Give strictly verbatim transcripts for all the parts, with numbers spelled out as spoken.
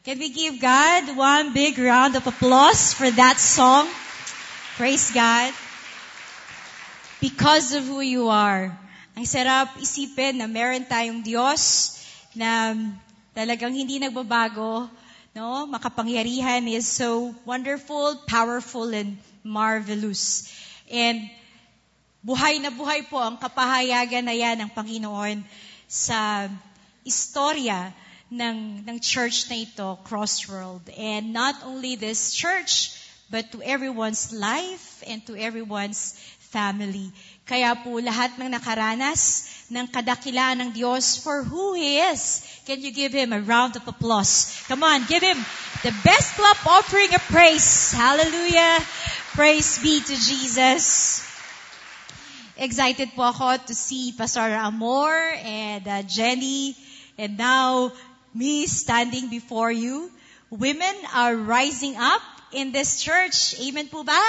Can we give God one big round of applause for that song? Praise God. Because of who you are. Ang sarap isipin na meron tayong Diyos na talagang hindi nagbabago, no? Makapangyarihan, is so wonderful, powerful, and marvelous. And buhay na buhay po ang kapahayagan na yan ng Panginoon sa istorya ng, ng church na ito, Crossworld. And not only this church, but to everyone's life and to everyone's family. Kaya po lahat ng nakaranas ng kadakilaan ng Diyos for who He is. Can you give Him a round of applause? Come on, give Him the best clap offering of praise. Hallelujah. Praise be to Jesus. Excited po ako to see Pastor Amor and uh, Jenny, and now me standing before you. Women are rising up in this church. Amen po ba?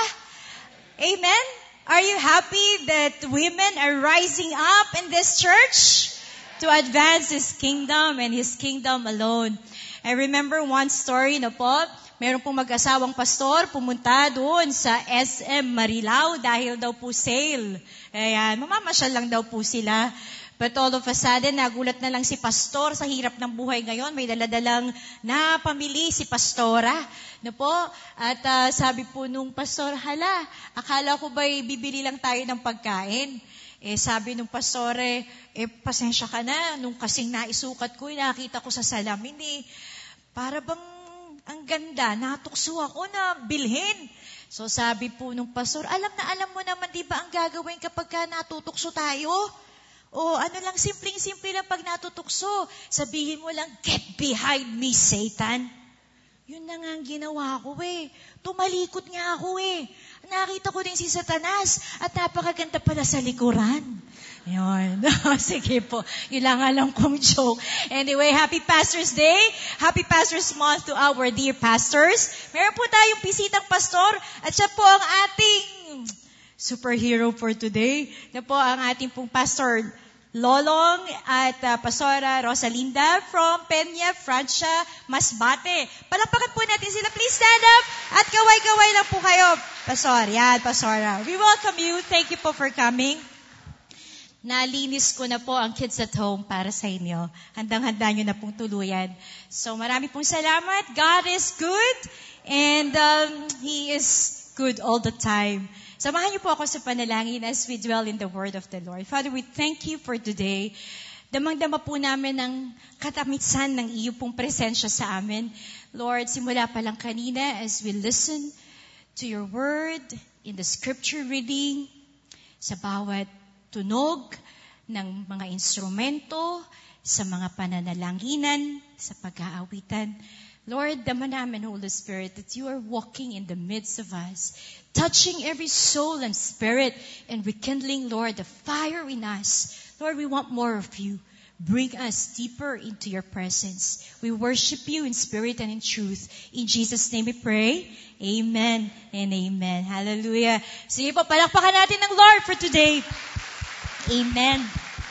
Amen? Are you happy that women are rising up in this church to advance His kingdom and His kingdom alone? I remember one story na po, meron pong mag-asawang pastor pumunta doon sa S M Marilao dahil daw po sale. Ayan, mamamasyal lang daw po sila. But all of a sudden, nagulat na lang si pastor sa hirap ng buhay ngayon. May daladalang napamili si pastora. No po? At uh, sabi po nung pastor, hala, akala ko ba'y bibili lang tayo ng pagkain? Eh, sabi nung pastor, eh, eh, pasensya ka na. Nung kasing naisukat ko, nakita ko sa salamin, eh, para bang ang ganda, natukso ako na bilhin. So sabi po nung pastor, alam na alam mo naman, di ba ang gagawin kapag ka natutukso tayo? O ano lang, simpleng-simple lang pag natutukso. Sabihin mo lang, get behind me, Satan. Yun na nga ang ginawa ko eh. Tumalikod nga ako eh. Nakita ko din si Satanas at napakaganda pala sa likuran. Yun. Sige po. Yun lang alam kong joke. Anyway, happy Pastor's Day. Happy Pastor's Month to our dear pastors. Meron po tayong bisitang pastor at siya po ang ating superhero for today. Na po ang ating pong pastor Lolong at uh, Pastora Rosalinda from Peña, Francia, Masbate. Palakpakan po natin sila. Please stand up at kaway-kaway lang po kayo. Pastor, yan, Pastora. We welcome you. Thank you po for coming. Nalinis ko na po ang kids at home para sa inyo. Handang-handa nyo na pong tuluyan. So marami pong salamat. God is good and um, He is good all the time. Samahan niyo po ako sa panalangin as we dwell in the word of the Lord. Father, we thank you for today. Damang-dama po namin ang katamisan ng iyo pong presensya sa amin. Lord, simula pa lang kanina as we listen to your word in the scripture reading, sa bawat tunog ng mga instrumento, sa mga pananalanginan, sa pag-aawitan. Lord, dama namin, Holy Spirit, that you are walking in the midst of us, touching every soul and spirit, and rekindling, Lord, the fire in us. Lord, we want more of you. Bring us deeper into your presence. We worship you in spirit and in truth. In Jesus' name we pray. Amen and amen. Hallelujah. Sige po, palakpakan natin ng Lord for today. Amen.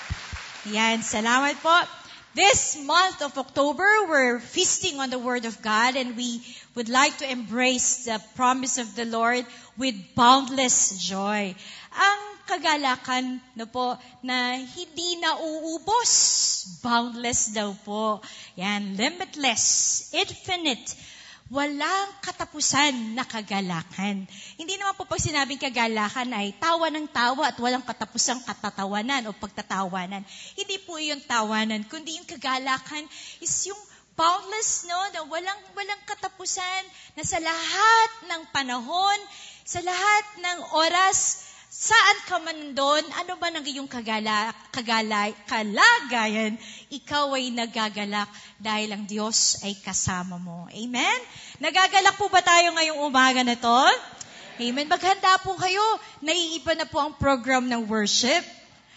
Yan, salamat po. This month of October, we're feasting on the Word of God, and we would like to embrace the promise of the Lord with boundless joy. Ang kagalakan na po na hindi nauubos, boundless daw po. Yan, limitless, infinite, walang katapusan na kagalakan. Hindi naman po pag sinabing kagalakan ay tawa ng tawa at walang katapusang katatawanan o pagtatawanan. Hindi po yung tawanan, kundi yung kagalakan is yung boundless, no, na walang, walang katapusan, na sa lahat ng panahon, sa lahat ng oras, saan ka man doon, ano ba nang iyong kagala, kagala, kalagayan, ikaw ay nagagalak dahil ang Diyos ay kasama mo. Amen? Nagagalak po ba tayo ngayong umaga na to? Amen? Maghanda po kayo. Naiiba na po ang program ng worship.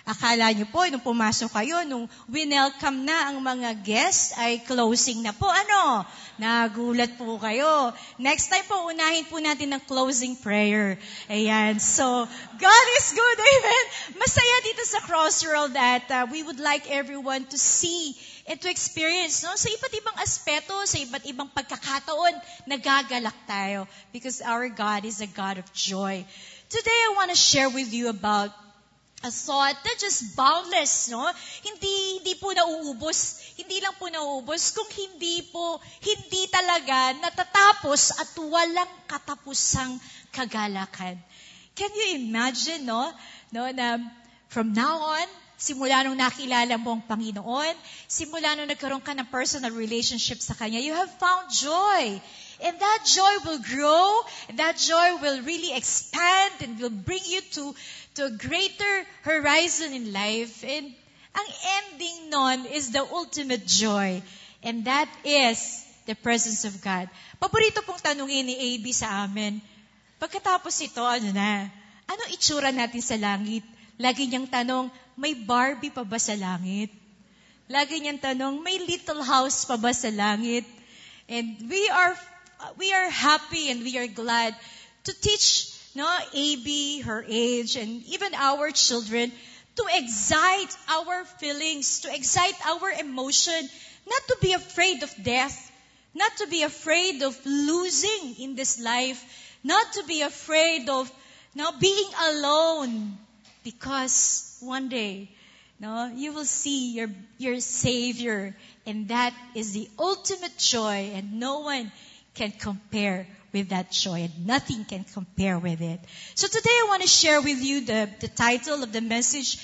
Akala niyo po, nung pumasok kayo, nung winelcome na ang mga guests, ay closing na po. Ano? Nagulat po kayo. Next time po, unahin po natin ng closing prayer. Ayan. So, God is good. Amen. Masaya dito sa Crossworld that uh, we would like everyone to see and to experience, no? Sa iba't ibang aspeto, sa iba't ibang pagkakataon, nagagalak tayo. Because our God is a God of joy. Today, I want to share with you about a thought that just boundless, no? Hindi, hindi po nauubos. Hindi lang po nauubos. Kung hindi po, hindi talaga natatapos at walang katapusang kagalakan. Can you imagine, no? No, na from now on, simula nung nakilala mo ang Panginoon, simula nung nagkaroon ka ng personal relationship sa Kanya, you have found joy. And that joy will grow, and that joy will really expand and will bring you to, to a greater horizon in life. And ang ending nun is the ultimate joy. And that is the presence of God. Paborito pong tanungin ni A B sa amin, pagkatapos ito, ano na? Anong itsura natin sa langit? Lagi niyang tanong, may Barbie pa ba sa langit? Lagi niyang tanong, may little house pa ba sa langit? And we are we are happy and we are glad to teach, no, A B, her age, and even our children to excite our feelings, to excite our emotion, not to be afraid of death, not to be afraid of losing in this life, not to be afraid of, no, being alone, because one day, no, you will see your your Savior, and that is the ultimate joy, and no one can compare with that joy, and nothing can compare with it. So today I want to share with you the, the title of the message,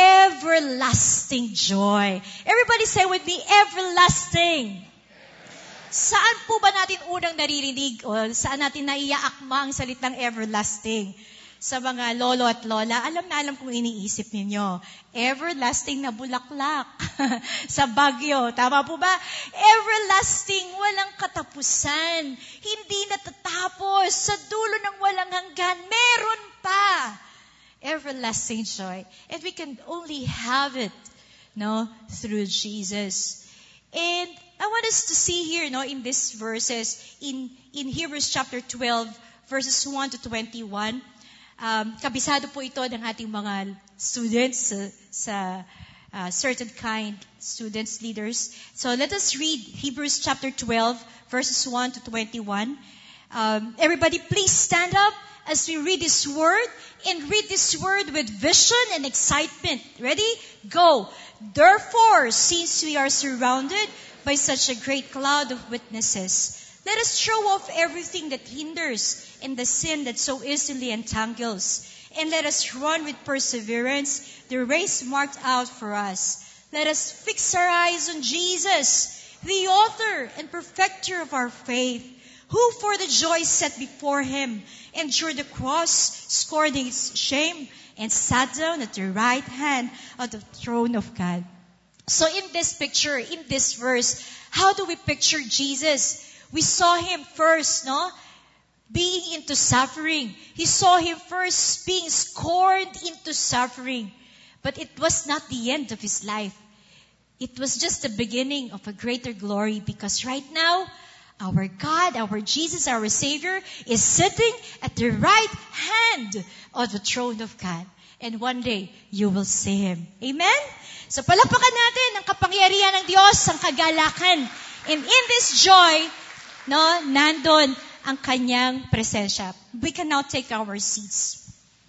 Everlasting Joy. Everybody say with me, Everlasting. Saan po ba natin unang naririnig o saan natin naiaakma ang salitang everlasting? Sa mga lolo at lola, alam na alam kung iniisip ninyo. Everlasting na bulaklak sa Baguio. Tama po ba? Everlasting, walang katapusan. Hindi natatapos. Sa dulo ng walang hanggan, meron pa. Everlasting joy. And we can only have it, no, through Jesus. And I want us to see here, no, in these verses, in, in Hebrews chapter twelve, verses one to twenty-one, Um, kabisado po ito ng ating mga students sa, sa uh, certain kind, students, leaders. So let us read Hebrews chapter twelve, verses one to twenty-one. Um, everybody please stand up as we read this word, and read this word with vision and excitement. Ready? Go. Therefore, since we are surrounded by such a great cloud of witnesses, let us throw off everything that hinders and the sin that so easily entangles. And let us run with perseverance the race marked out for us. Let us fix our eyes on Jesus, the author and perfecter of our faith, who for the joy set before him endured the cross, scorning its shame, and sat down at the right hand of the throne of God. So in this picture, in this verse, how do we picture Jesus? We saw him first, no? Being into suffering. He saw him first being scorned into suffering. But it was not the end of his life. It was just the beginning of a greater glory, because right now, our God, our Jesus, our Savior is sitting at the right hand of the throne of God. And one day, you will see him. Amen? So palakpakan natin ang kapangyarihan ng Diyos, ang kagalakan. And in this joy, no, nandun ang kanyang presensya. We can now take our seats.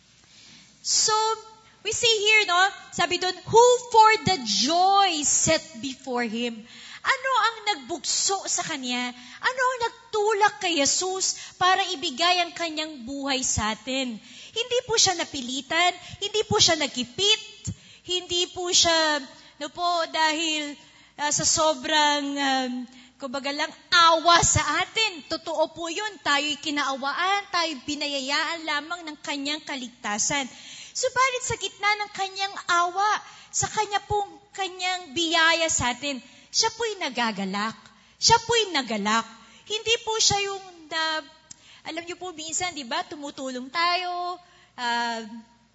So, we see here, no, sabi doon, who for the joy set before him. Ano ang nagbugso sa kanya? Ano ang nagtulak kay Jesus para ibigay ang kanyang buhay sa atin? Hindi po siya napilitan, hindi po siya nagkipit, hindi po siya, no po, dahil uh, sa sobrang um, kumbaga lang, awa sa atin. Totoo po yun. Tayo'y kinaawaan, tayo'y binayayaan lamang ng kanyang kaligtasan. Subalit sa gitna ng kanyang awa, sa kanya pong kanyang biyaya sa atin, siya po'y nagagalak. Siya po'y nagalak. Hindi po siya yung, uh, alam niyo po minsan, di ba, tumutulong tayo, uh,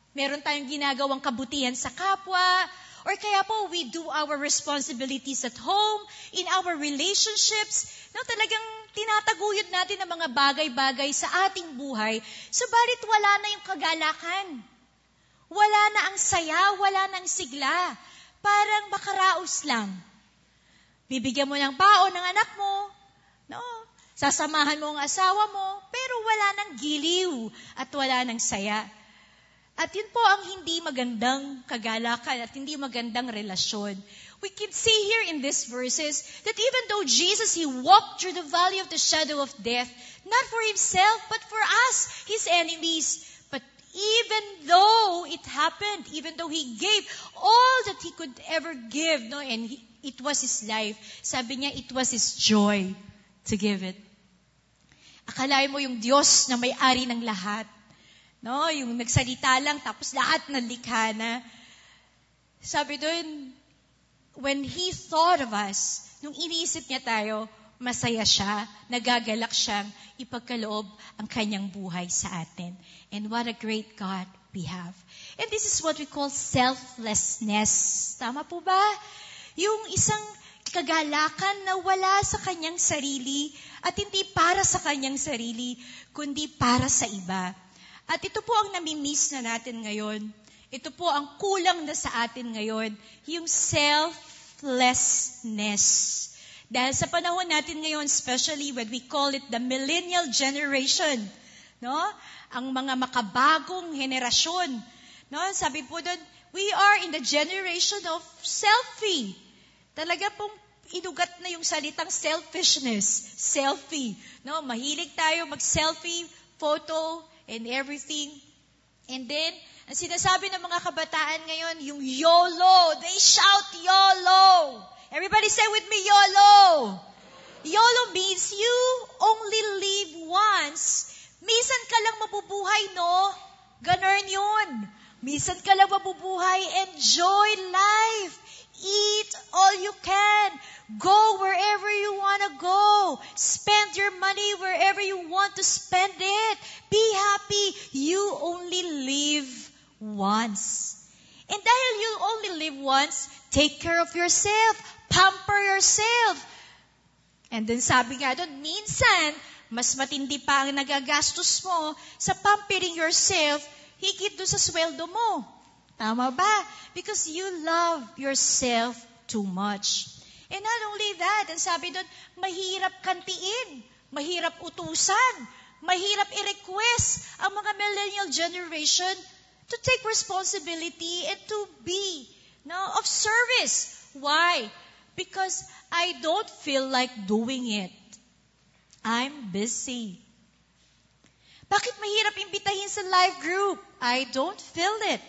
Meron tayong ginagawang kabutihan sa kapwa, or kaya po, we do our responsibilities at home, in our relationships. No, talagang tinataguyod natin ang mga bagay-bagay sa ating buhay, subalit wala na yung kagalakan. Wala na ang saya, wala na ang sigla. Parang makaraos lang. Bibigyan mo ng baon ng anak mo, no? Sasamahan mo ang asawa mo, pero wala nang giliw at wala nang saya. At yun po ang hindi magandang kagalakan at hindi magandang relasyon. We can see here in these verses that even though Jesus, He walked through the valley of the shadow of death, not for Himself, but for us, His enemies. But even though it happened, even though He gave all that He could ever give, no, and he, it was His life, sabi niya, it was His joy to give it. Akalain mo yung Diyos na may-ari ng lahat. No, yung nagsalita lang, tapos lahat ng likha na. Sabi doon, when He thought of us, nung iniisip niya tayo, masaya siya, nagagalak siyang ipagkaloob ang kanyang buhay sa atin. And what a great God we have. And this is what we call selflessness. Tama po ba? Yung isang kagalakan na wala sa kanyang sarili at hindi para sa kanyang sarili, kundi para sa iba. At ito po ang nami-miss na natin ngayon. Ito po ang kulang na sa atin ngayon, yung selflessness. Dahil sa panahon natin ngayon, especially when we call it the millennial generation, no? Ang mga makabagong henerasyon, no? Sabi po doon, we are in the generation of selfie. Talaga pong inugat na yung salitang selfishness, selfie, no? Mahilig tayo mag-selfie, photo, and everything. And then, ang sinasabi ng mga kabataan ngayon, yung YOLO. They shout YOLO. Everybody say with me, YOLO. YOLO means you only live once. Minsan ka lang mabubuhay, no? Ganon yun. Minsan ka lang mabubuhay. Enjoy life. Eat all you can. Go wherever you want to go. Spend your money wherever you want to spend it. Be happy. You only live once. And dahil you only live once, take care of yourself. Pamper yourself. And then sabi nga doon, minsan, mas matindi pa ang nagagastos mo sa pampering yourself, higit doon sa sweldo mo. Tama ba? Because you love yourself too much. And not only that, ang sabi doon, mahirap kantiin, mahirap utusan, mahirap i-request ang mga millennial generation to take responsibility and to be no, of service. Why? Because I don't feel like doing it. I'm busy. Bakit mahirap imbitahin sa live group? I don't feel it.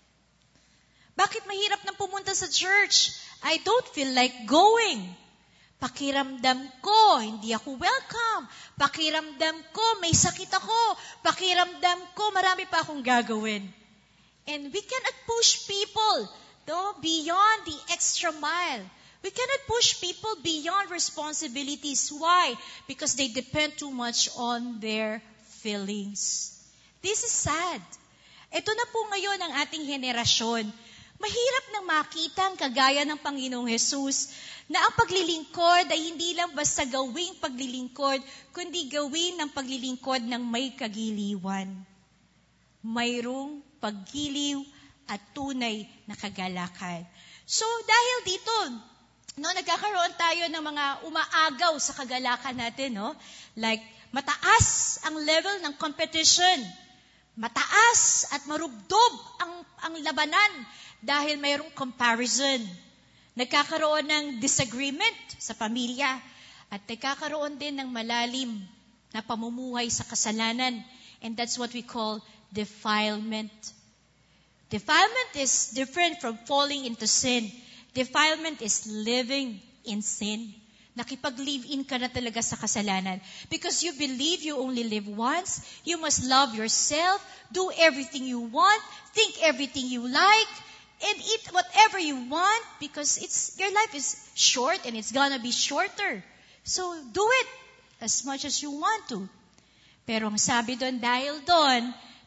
Bakit mahirap nang pumunta sa church? I don't feel like going. Pakiramdam ko, hindi ako welcome. Pakiramdam ko, may sakit ako. Pakiramdam ko, marami pa akong gagawin. And we cannot push people no, beyond the extra mile. We cannot push people beyond responsibilities. Why? Because they depend too much on their feelings. This is sad. Ito na po ngayon ang ating henerasyon. Mahirap nang makita ang kagaya ng Panginoong Jesus na ang paglilingkod ay hindi lang basta gawing paglilingkod, kundi gawin ng paglilingkod ng may kagiliwan. Mayroong paggiliw at tunay na kagalakan. So dahil dito, no, nagkakaroon tayo ng mga umaagaw sa kagalakan natin, no? Like mataas ang level ng competition. Mataas at marubdob ang ang labanan dahil mayroong comparison. Nagkakaroon ng disagreement sa pamilya at nagkakaroon din ng malalim na pamumuhay sa kasalanan. And that's what we call defilement. Defilement is different from falling into sin. Defilement is living in sin. Nakipag-live-in ka na talaga sa kasalanan. Because you believe you only live once, you must love yourself, do everything you want, think everything you like, and eat whatever you want because it's your life is short and it's gonna be shorter. So do it as much as you want to. Pero ang sabi doon, dahil doon,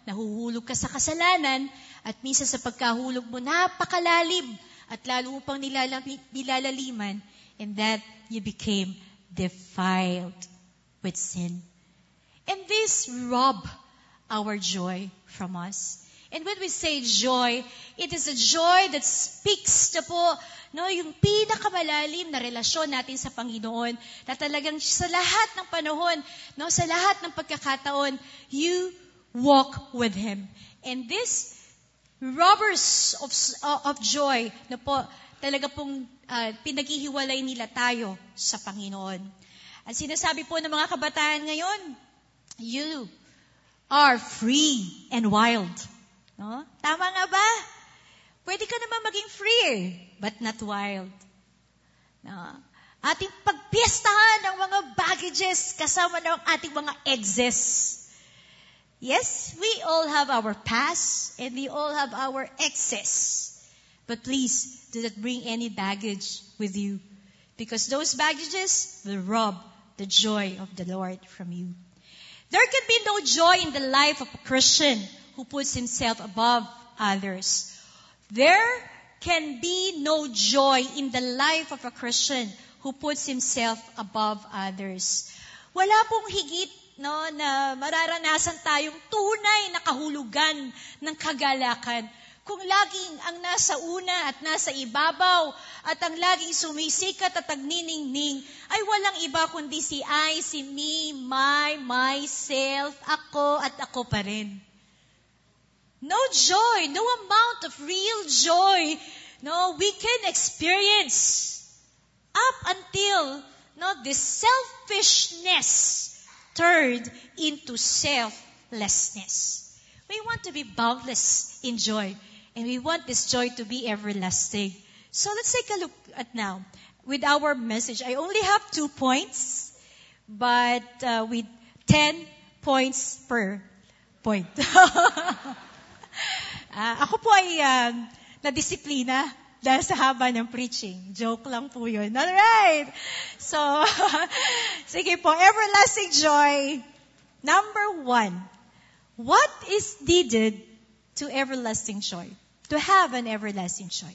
nahuhulog ka sa kasalanan, at minsan sa pagkahulog mo, napakalalim, at lalo mo pang nilalami- nilalaliman, and that you became defiled with sin. And this rob our joy from us. And when we say joy, it is a joy that speaks na po, no, yung pinakamalalim na relasyon natin sa Panginoon, na talagang sa lahat ng panahon, no, sa lahat ng pagkakataon, you walk with Him. And this robbers of, of joy, na po, talaga pong uh, pinaghihiwalay nila tayo sa Panginoon. At sinasabi po ng mga kabataan ngayon, you are free and wild. No? Tama nga ba? Pwede ka naman maging free eh, but not wild. No? Ating pagpiestahan ng mga baggages kasama ng ating mga exes. Yes, we all have our past and we all have our exes. But please, do not bring any baggage with you, because those baggages will rob the joy of the Lord from you. There can be no joy in the life of a Christian who puts himself above others. There can be no joy in the life of a Christian who puts himself above others. Wala pong higit, no, na mararanasan tayong tunay na kahulugan ng kagalakan kung laging ang nasa una at nasa ibabaw at ang laging sumisikat at nagniningning ay walang iba kundi si I, si me, my, myself, ako at ako pa rin. No joy, no amount of real joy, no, we can experience up until, no, this selfishness turned into selflessness. We want to be boundless in joy, and we want this joy to be everlasting. So let's take a look at now with our message. I only have two points, but uh, with ten points per point. Uh, ako po ay uh, nadisiplina dahil sa haba ng preaching. Joke lang po yun. Alright! So, sige po, everlasting joy. Number one, what is needed to everlasting joy? To have an everlasting joy.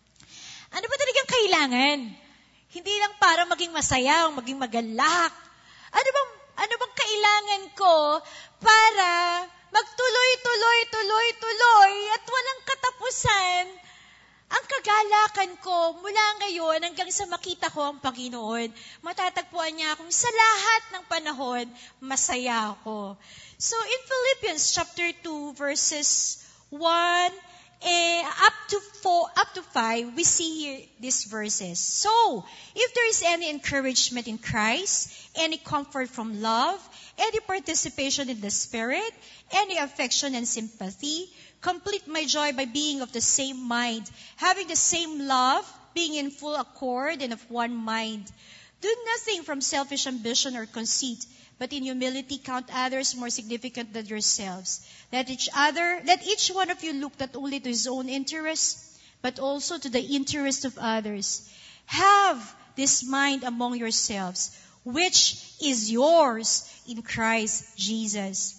Ano ba talagang kailangan? Hindi lang para maging masaya o maging magalak. Ano bang, ano bang kailangan ko para magtuloy, tuloy, tuloy, tuloy, at walang katapusan ang kagalakan ko mula ngayon hanggang sa makita ko ang Panginoon. Matatagpuan niya akong sa lahat ng panahon, masaya ako. So in Philippians chapter two, verses one eh, up to four, up to five, we see here these verses. So, if there is any encouragement in Christ, any comfort from love, any participation in the Spirit, any affection and sympathy, complete my joy by being of the same mind, having the same love, being in full accord and of one mind. Do nothing from selfish ambition or conceit, but in humility count others more significant than yourselves. Let each other, let each one of you look not only to his own interest, but also to the interest of others. Have this mind among yourselves, which is yours in Christ Jesus.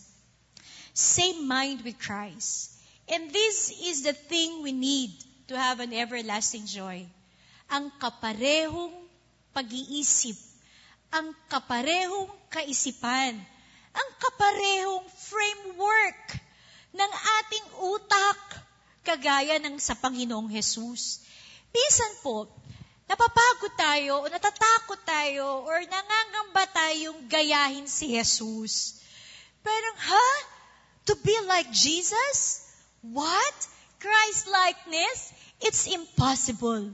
Same mind with Christ. And this is the thing we need to have an everlasting joy. Ang kaparehong pag-iisip, ang kaparehong kaisipan, ang kaparehong framework ng ating utak, kagaya ng sa Panginoong Jesus. Minsan po, napapagod tayo o natatakot tayo or nangangamba tayong gayahin si Jesus. Pero, ha? To be like Jesus? What? Christ-likeness? It's impossible.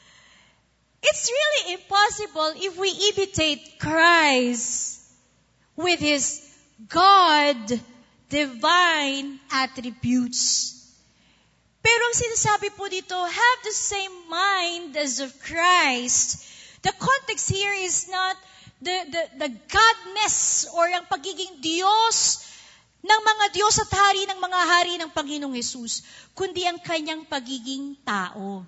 It's really impossible if we imitate Christ with His God, divine attributes. Pero ang sinasabi po dito, have the same mind as of Christ. The context here is not the, the, the godness or ang pagiging Diyos ng mga Diyos at hari ng mga hari ng Panginoong Jesus, kundi ang kanyang pagiging tao.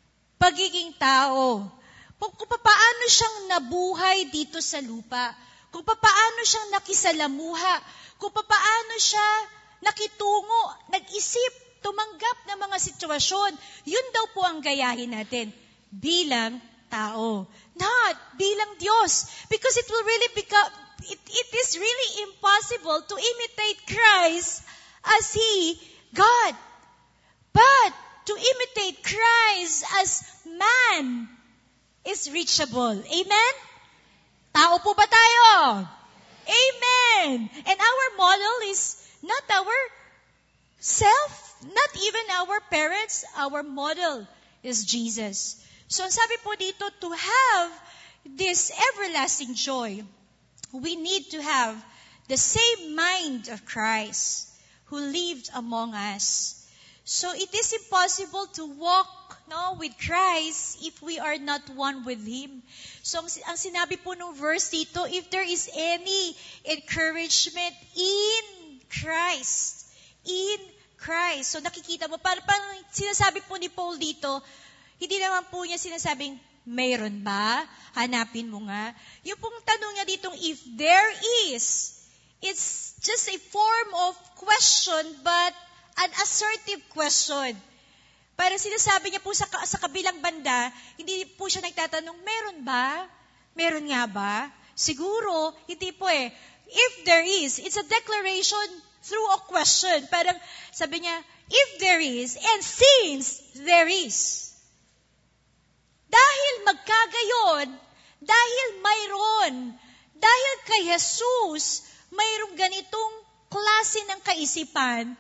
Pagiging tao. Kung paano siyang nabuhay dito sa lupa. kung paano siyang nakisalamuha, kung paano siya nakitungo, nag-isip, tumanggap ng mga sitwasyon. Yun daw po ang gayahin natin bilang tao, not bilang Diyos. Because it will really become, it, it is really impossible to imitate Christ as He, God. But to imitate Christ as man is reachable. Amen? Tao po ba tayo? Amen. And our model is not our self, not even our parents. Our model is Jesus. So sabi po dito, to have this everlasting joy, we need to have the same mind of Christ who lived among us. So it is impossible to walk no, with Christ if we are not one with Him. So ang, ang sinabi po ng verse dito, if there is any encouragement in Christ, in Christ. So nakikita mo, parang, parang sinasabi po ni Paul dito, hindi naman po niya sinasabing, mayroon ba? Hanapin mo nga. Yung pong tanong niya ditong, if there is, it's just a form of question, but an assertive question. Para sinasabi niya po sa, sa kabilang banda, hindi po siya nagtatanong, meron ba? Meron nga ba? Siguro, hindi po eh. If there is, it's a declaration through a question. Parang sabi niya, if there is, and since there is. Dahil magkagayon, dahil mayroon, dahil kay Jesus, mayroong ganitong klase ng kaisipan,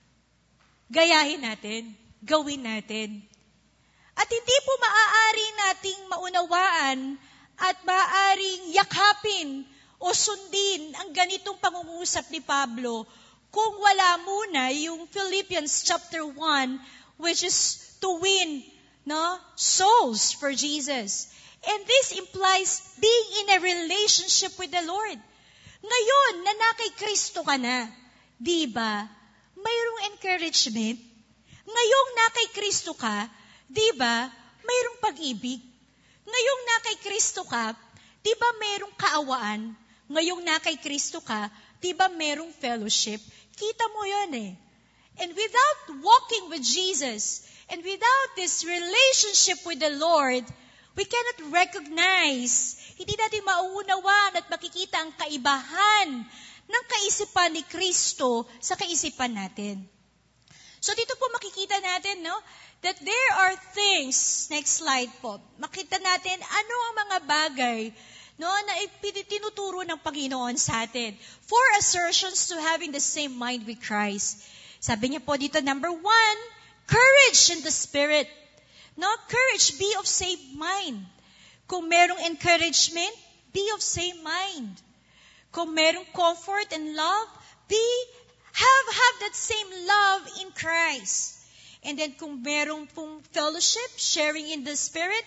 gayahin natin, gawin natin. At hindi po maaari nating maunawaan at maaaring yakapin o sundin ang ganitong pangungusap ni Pablo kung wala muna yung Philippians chapter one, which is to win no souls for Jesus. And this implies being in a relationship with the Lord. Ngayon, na na kay Kristo ka na, di ba? Mayroong encouragement. Ngayong na kay Kristo ka, di ba? Mayroong pag-ibig. Ngayong na kay Kristo ka, di ba mayroong kaawaan? Ngayong na kay Kristo ka, di ba mayroong fellowship? Kita mo yun eh. And without walking with Jesus, and without this relationship with the Lord, we cannot recognize, hindi natin mauunawaan at makikita ang kaibahan ng kaisipan ni Kristo sa kaisipan natin. So dito po makikita natin, no, that there are things, next slide po, makita natin ano ang mga bagay, no, na tinuturo ng Panginoon sa atin. Four assertions to having the same mind with Christ. Sabi niya po dito, number one, courage in the Spirit. No, courage, be of same mind. Kung merong encouragement, be of same mind. Kung merong comfort and love, be, have, have that same love in Christ. And then kung merong pong fellowship, sharing in the Spirit,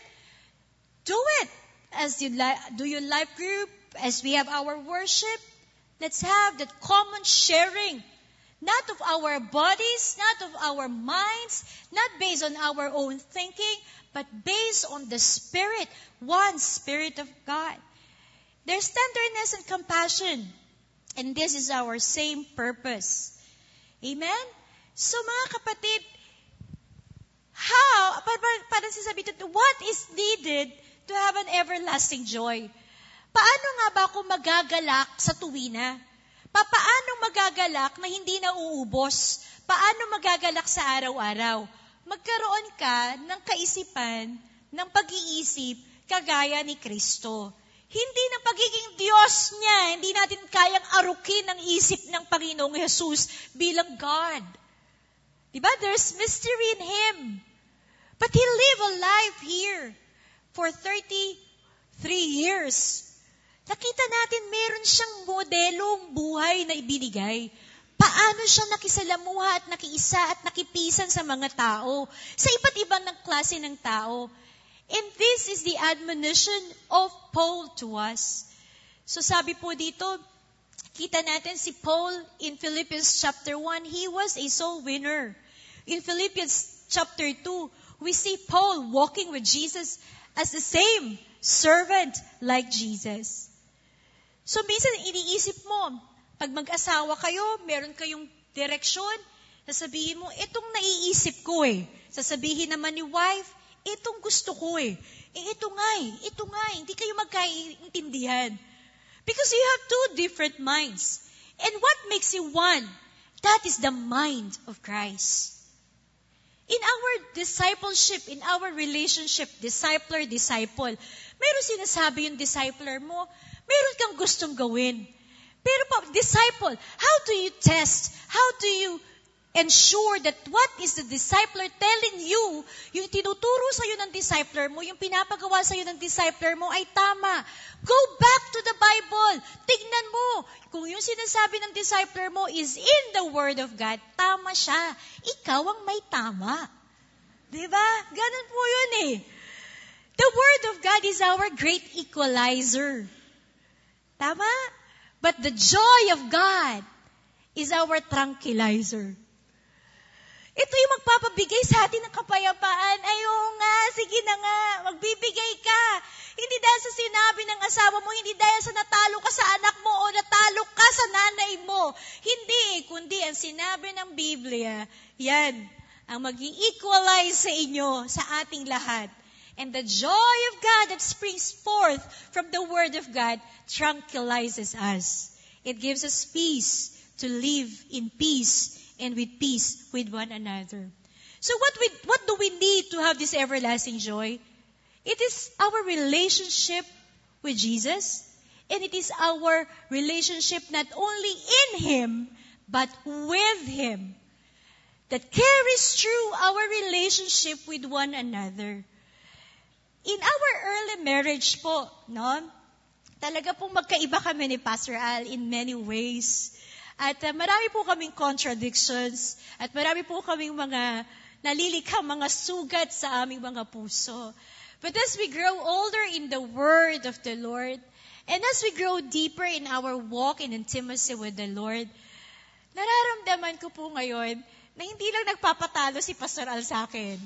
do it. As you li- do your life group, as we have our worship, let's have that common sharing. Not of our bodies, not of our minds, not based on our own thinking, but based on the Spirit, one Spirit of God. There's tenderness and compassion. And this is our same purpose. Amen? So mga kapatid, how, parang para sasabihin ito, what is needed to have an everlasting joy? Paano nga ba ako magagalak sa tuwina? Pa, paano magagalak na hindi na uubos? Paano magagalak sa araw-araw? Magkaroon ka ng kaisipan, ng pag-iisip, kagaya ni Kristo. Hindi ng pagiging Diyos niya, hindi natin kayang arukin ang isip ng Panginoong Jesus bilang God. Diba? There's mystery in Him. But He lived a life here for thirty-three years. Nakita natin meron siyang modelong buhay na ibinigay. Paano siya nakisalamuha at nakiisa at nakipisan sa mga tao, sa iba't ibang ng klase ng tao. And this is the admonition of Paul to us. So sabi po dito, kita natin si Paul in Philippians chapter one, he was a soul winner. In Philippians chapter two, we see Paul walking with Jesus as the same servant like Jesus. So minsan iniisip mo, pag mag-asawa kayo, meron kayong direksyon, sasabihin mo, itong naiisip ko eh. Sasabihin naman ni wife, itong gusto ko eh. Eh ito nga eh, ito nga eh. Hindi kayo magkaintindihan. Because you have two different minds. And what makes you one? That is the mind of Christ. In our discipleship, in our relationship, discipler-disciple, meron sinasabi yung discipler mo, meron kang gustong gawin. Pero pa, disciple, how do you test? How do you ensure that what is the discipler telling you, yung tinuturo sa'yo ng discipler mo, yung pinapagawa sa'yo ng discipler mo ay tama. Go back to the Bible. Tignan mo. Kung yung sinasabi ng discipler mo is in the Word of God, tama siya. Ikaw ang may tama. Diba? Ganun po yun eh. The Word of God is our great equalizer. Tama? But the joy of God is our tranquilizer. Ito yung magpapabigay sa atin ng kapayapaan. Ayaw nga, sige na nga, magbibigay ka. Hindi dahil sa sinabi ng asawa mo, hindi dahil sa natalo ka sa anak mo o natalo ka sa nanay mo. Hindi, kundi ang sinabi ng Biblia, yan, ang mag-i-equalize sa inyo, sa ating lahat. And the joy of God that springs forth from the Word of God tranquilizes us. It gives us peace to live in peace and with peace with one another. So what we, what do we need to have this everlasting joy? It is our relationship with Jesus, and it is our relationship not only in Him, but with Him, that carries through our relationship with one another. In our early marriage po, no, talaga pong magkaiba kami ni Pastor Al in many ways. At uh, marami po kaming contradictions, at marami po kaming mga nalilikhang mga sugat sa aming mga puso. But as we grow older in the Word of the Lord, and as we grow deeper in our walk in intimacy with the Lord, nararamdaman ko po ngayon na hindi lang nagpapatalo si Pastor Al sa akin.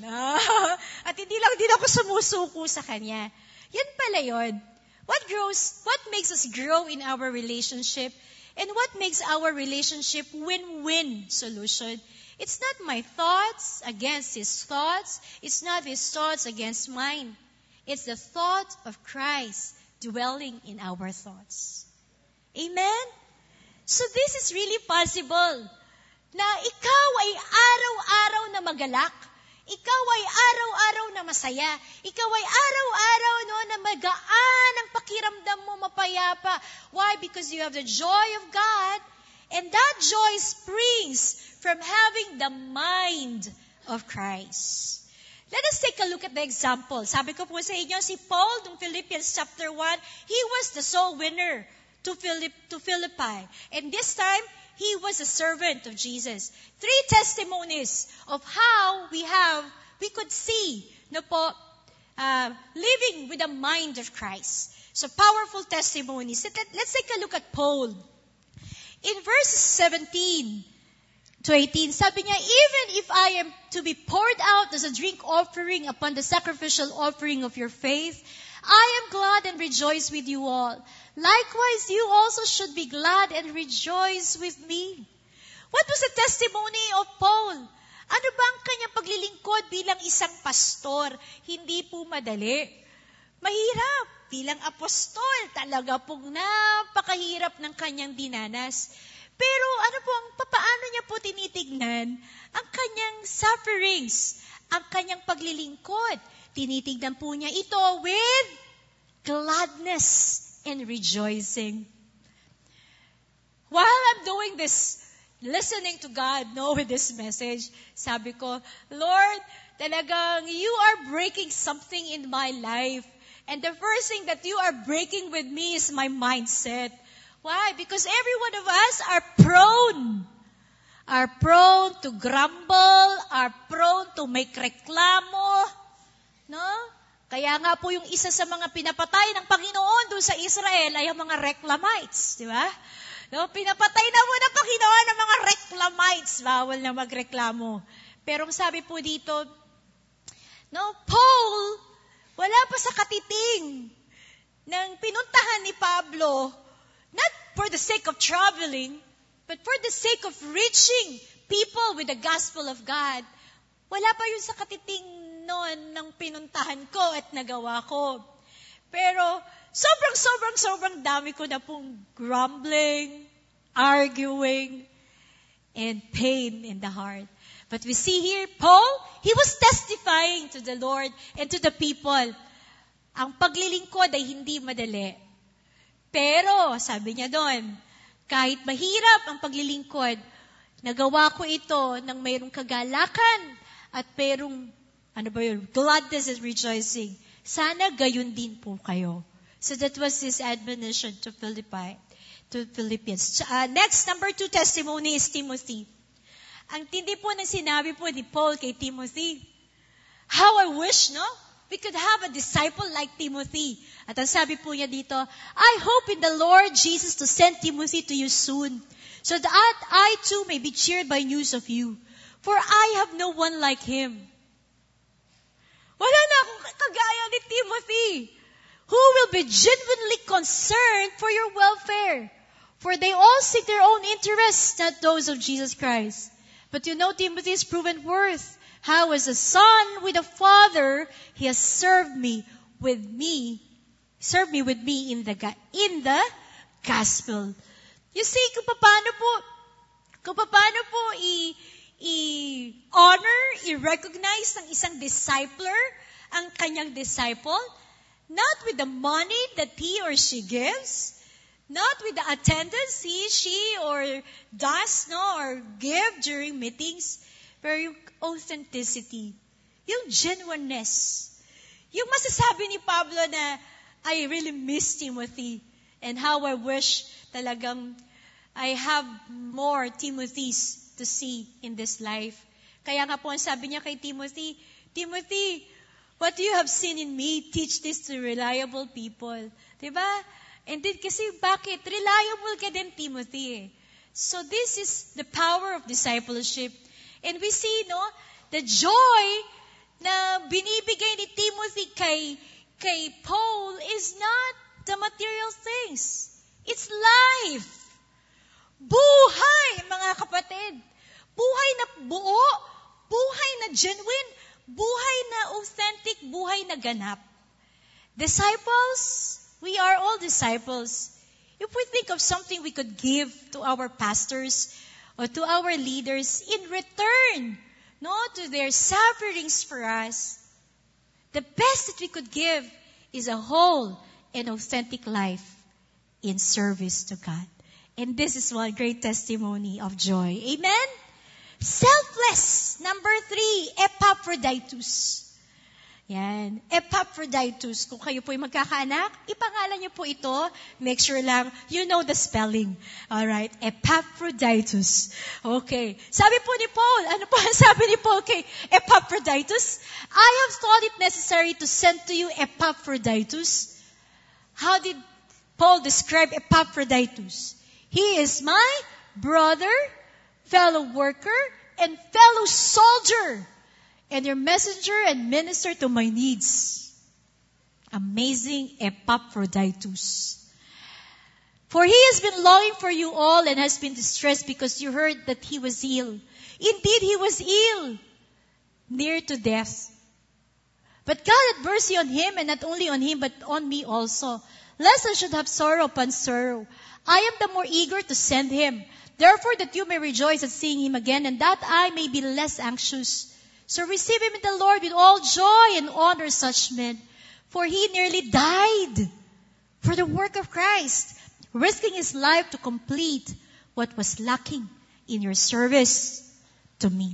At hindi lang din ako sumusuko sa kanya. Yan pala yun. What grows, what makes us grow in our relationship, and what makes our relationship win-win solution? It's not my thoughts against His thoughts. It's not His thoughts against mine. It's the thought of Christ dwelling in our thoughts. Amen? So this is really possible. Na ikaw ay araw-araw na magalak. Ikaw ay araw-araw na masaya. Ikaw ay araw-araw no, na magaan ang pakiramdam mo, mapayapa. Why? Because you have the joy of God, and that joy springs from having the mind of Christ. Let us take a look at the example. Sabi ko po sa inyo, si Paul, in Philippians chapter one, he was the soul winner to Philipp, to Philippi. And this time, he was a servant of Jesus. Three testimonies of how we have, we could see, no po, uh, living with the mind of Christ. So powerful testimonies. Let's take a look at Paul. In verses seventeen to eighteen, sabi niya, even if I am to be poured out as a drink offering upon the sacrificial offering of your faith, I am glad and rejoice with you all. Likewise, you also should be glad and rejoice with me. What was the testimony of Paul? Ano ba ang kanyang paglilingkod bilang isang pastor? Hindi po madali. Mahirap. Bilang apostol, talaga pong napakahirap ng kanyang dinanas. Pero ano po, ang papaano niya po tinitignan ang kanyang sufferings, ang kanyang paglilingkod. Tinitignan po niya ito with gladness and rejoicing. While I'm doing this, listening to God, no, with this message, sabi ko, Lord, talagang you are breaking something in my life. And the first thing that you are breaking with me is my mindset. Why? Because every one of us are prone. Are prone to grumble, are prone to make reklamo. No? Kaya nga po yung isa sa mga pinapatay ng Panginoon doon sa Israel ay ang mga reclamites. Di ba? No? Pinapatay na mo ng Panginoon ang mga reclamites. Bawal na magreklamo. Pero ang sabi po dito, no, Paul, wala pa sa katiting ng pinuntahan ni Pablo for the sake of traveling, but for the sake of reaching people with the gospel of God. Wala pa yun sa katiting noon ng pinuntahan ko at nagawa ko. Pero sobrang, sobrang, sobrang dami ko na pong grumbling, arguing, and pain in the heart. But we see here, Paul, he was testifying to the Lord and to the people. Ang paglilingkod ay hindi madali. Pero, sabi niya doon, kahit mahirap ang paglilingkod, nagawa ko ito nang mayroong kagalakan at mayroong, ano ba yun, gladness and rejoicing. Sana gayon din po kayo. So that was his admonition to Philippi, to Philippians. Uh, next, number two testimony is Timothy. Ang tindi po ng sinabi po ni Paul kay Timothy. How I wish, no? We could have a disciple like Timothy. At ang sabi po niya dito, I hope in the Lord Jesus to send Timothy to you soon, so that I too may be cheered by news of you. For I have no one like him. Wala na akong kagaya ni Timothy, who will be genuinely concerned for your welfare. For they all seek their own interests, not those of Jesus Christ. But you know Timothy's proven worth. How as a son with a father, he has served me with me, served me with me in the in the gospel. You see, kung paano po, kung paano po i, i-honor, i-recognize ng isang discipler ang kanyang disciple, not with the money that he or she gives, not with the attendance he, she, or does, no, or give during meetings, pero yung authenticity, yung genuineness, yung masasabi ni Pablo na, I really miss Timothy, and how I wish talagang I have more Timothys to see in this life. Kaya nga po, sabi niya kay Timothy, Timothy, what you have seen in me, teach this to reliable people. Diba? And then kasi bakit? Reliable ka din, Timothy. Eh. So this is the power of discipleship. And we see, no, the joy na binibigay ni Timothy kay, kay Paul is not the material things. It's life. Buhay, mga kapatid. Buhay na buo, buhay na genuine, buhay na authentic, buhay na ganap. Disciples, we are all disciples. If we think of something we could give to our pastors or to our leaders in return, no, to their sufferings for us, the best that we could give is a whole and authentic life in service to God. And this is one great testimony of joy. Amen? Selfless. Number three, Epaphroditus. Yan. Epaphroditus. Kung kayo po'y magkakaanak, ipangalan niyo po ito. Make sure lang, you know the spelling. Alright. Epaphroditus. Okay. Sabi po ni Paul, ano po ang sabi ni Paul kay Epaphroditus? I have thought it necessary to send to you Epaphroditus. How did Paul describe Epaphroditus? He is my brother, fellow worker, and fellow soldier, and your messenger and minister to my needs. Amazing Epaphroditus. For he has been longing for you all and has been distressed because you heard that he was ill. Indeed, he was ill, near to death. But God had mercy on him, and not only on him, but on me also, lest I should have sorrow upon sorrow. I am the more eager to send him, therefore that you may rejoice at seeing him again, and that I may be less anxious. So receive him in the Lord with all joy and honor such men, for he nearly died for the work of Christ, risking his life to complete what was lacking in your service to me.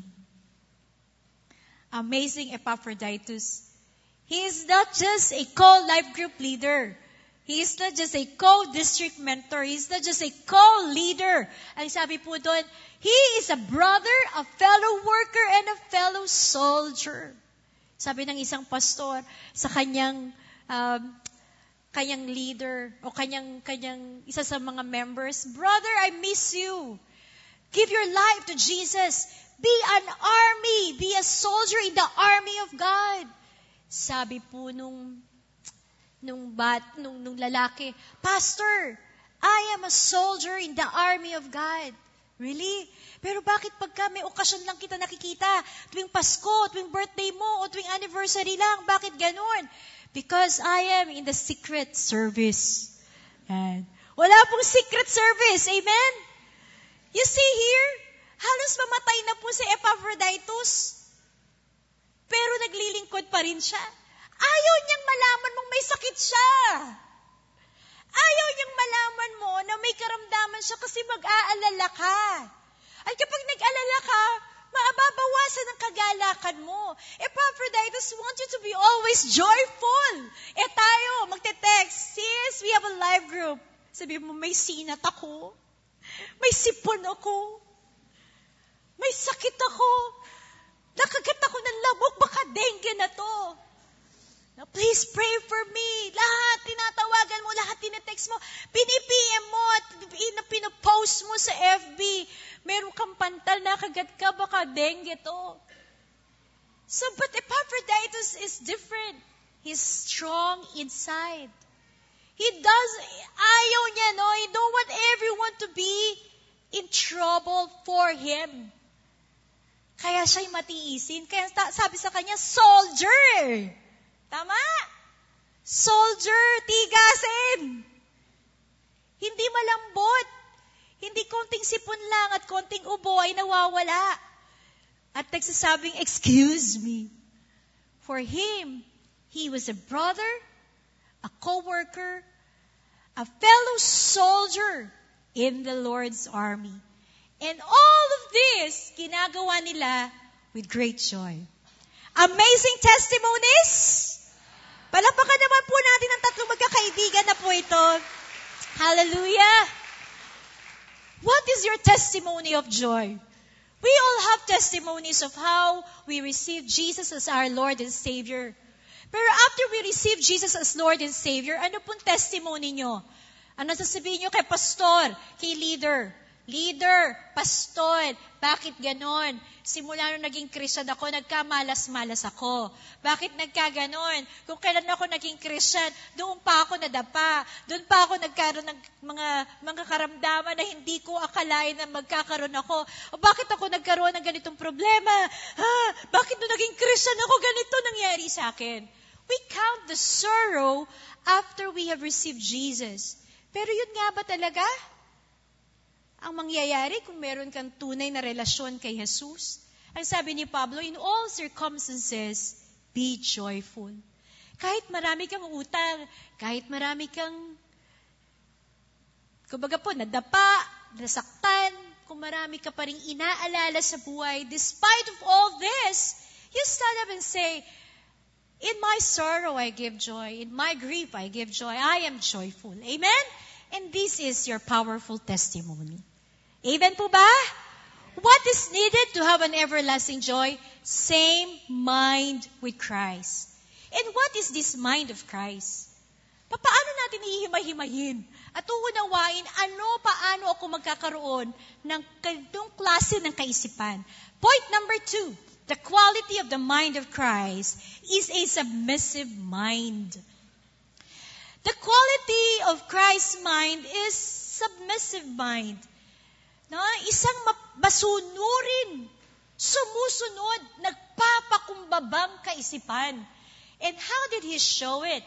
Amazing Epaphroditus. He is not just a co-life group leader. He is not just a co-district mentor. He is not just a co-leader. Ang sabi po doon, he is a brother, a fellow worker, and a fellow soldier. Sabi ng isang pastor sa kanyang um, kanyang leader o kanyang kanyang isa sa mga members, brother, I miss you. Give your life to Jesus. Be an army. Be a soldier in the army of God. Sabi po nung nung bat, nung, nung lalaki, Pastor, I am a soldier in the army of God. Really? Pero bakit pagka may okasyon lang kita nakikita, tuwing Pasko, tuwing birthday mo, o tuwing anniversary lang, bakit ganun? Because I am in the secret service. And wala pong secret service. Amen? You see here, halos mamatay na po si Epaphroditus. Pero naglilingkod pa rin siya. Ayaw niyang malaman mong may sakit siya. Ayaw niyang malaman mo na may karamdaman siya kasi mag-aalala ka. At kapag nag-alala ka, maababawasan ang kagalakan mo. Epaphroditus wants you to be always joyful. Eh tayo, magte-text, sis, we have a live group. Sabi mo, may sinat ako. May sipon ako. May sakit ako. Nakagat ako ng labok, baka dengue na to. Now, please pray for me. Lahat tinatawagan mo, lahat tinetext mo, pini-P M mo at pinopost mo sa F B. Meron kang pantal, nakagat ka, baka dengue to. So, but Epaphroditus is different. He's strong inside. He does, ayaw niya, no? He don't want everyone to be in trouble for him. Kaya siya'y matiisin. Kaya sabi sa kanya, soldier! Tama? Soldier, tigasin! Hindi malambot. Hindi konting sipon lang at konting ubo ay nawawala. At nagsasabing, excuse me. For him, he was a brother, a co-worker, a fellow soldier in the Lord's army. And all of this, ginagawa nila with great joy. Amazing testimonies! Palapakan naman po natin ang tatlong magkakaibigan na po ito. Hallelujah! What is your testimony of joy? We all have testimonies of how we received Jesus as our Lord and Savior. Pero after we receive Jesus as Lord and Savior, ano pong testimony nyo? Ano sasabihin nyo kay pastor, kay leader? Leader, pastor, bakit ganon? Simula nung naging Christian ako, nagkamalas-malas ako. Bakit nagkaganon? Kung kailan ako naging Christian, doon pa ako nadapa. Doon pa ako nagkaroon ng mga, mga karamdaman na hindi ko akalain na magkakaroon ako. O bakit ako nagkaroon ng ganitong problema? Ah, bakit nung naging Christian ako, ganito nangyari sa akin? We count the sorrow after we have received Jesus. Pero yun nga ba talaga? Ang mangyayari kung meron kang tunay na relasyon kay Jesus. Ang sabi ni Pablo, in all circumstances, be joyful. Kahit marami kang utang, kahit marami kang, kumbaga po, nadapa, nasaktan, kung marami ka pa rin inaalala sa buhay, despite of all this, you stand up and say, in my sorrow I give joy, in my grief I give joy, I am joyful. Amen? And this is your powerful testimony. Amen po ba? What is needed to have an everlasting joy? Same mind with Christ. And what is this mind of Christ? Paano natin ihimay-himayin at uunawain ano paano ako magkakaroon ng ganitong klase ng kaisipan? Point number two, the quality of the mind of Christ is a submissive mind. The quality of Christ's mind is submissive mind. No, isang masunurin, sumusunod, nagpapakumbabang kaisipan. And how did he show it?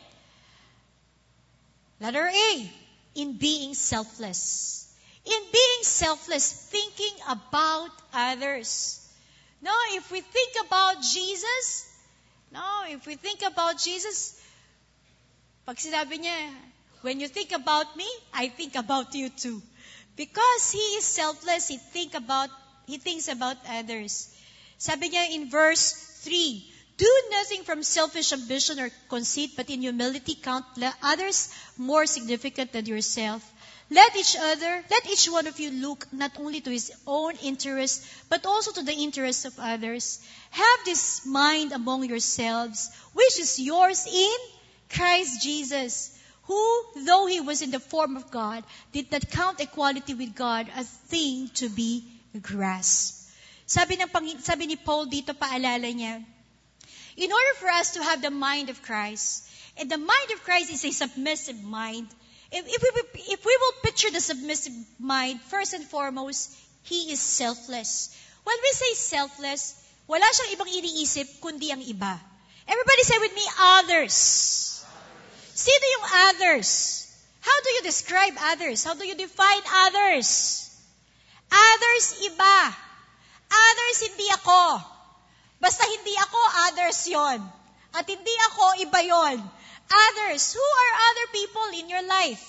Letter A, in being selfless. In being selfless, thinking about others. No, if we think about Jesus, no, if we think about Jesus, pag sinabi niya, when you think about me, I think about you too. Because he is selfless, he think about he thinks about others. Sabi niya in verse three, do nothing from selfish ambition or conceit, but in humility count others more significant than yourself. Let each other, let each one of you look not only to his own interest, but also to the interests of others. Have this mind among yourselves, which is yours in Christ Jesus, who, though he was in the form of God, did not count equality with God a thing to be grasped. Sabi, ng, sabi ni Paul dito, paalala niya, in order for us to have the mind of Christ, and the mind of Christ is a submissive mind, If, if, we, if we will picture the submissive mind, first and foremost, he is selfless. When we say selfless, wala siyang ibang iniisip kundi ang iba. Everybody say with me, others. Sino yung others? How do you describe others? How do you define others? Others, iba. Others, hindi ako. Basta hindi ako, others yon. At hindi ako, iba yon. Others. Who are other people in your life?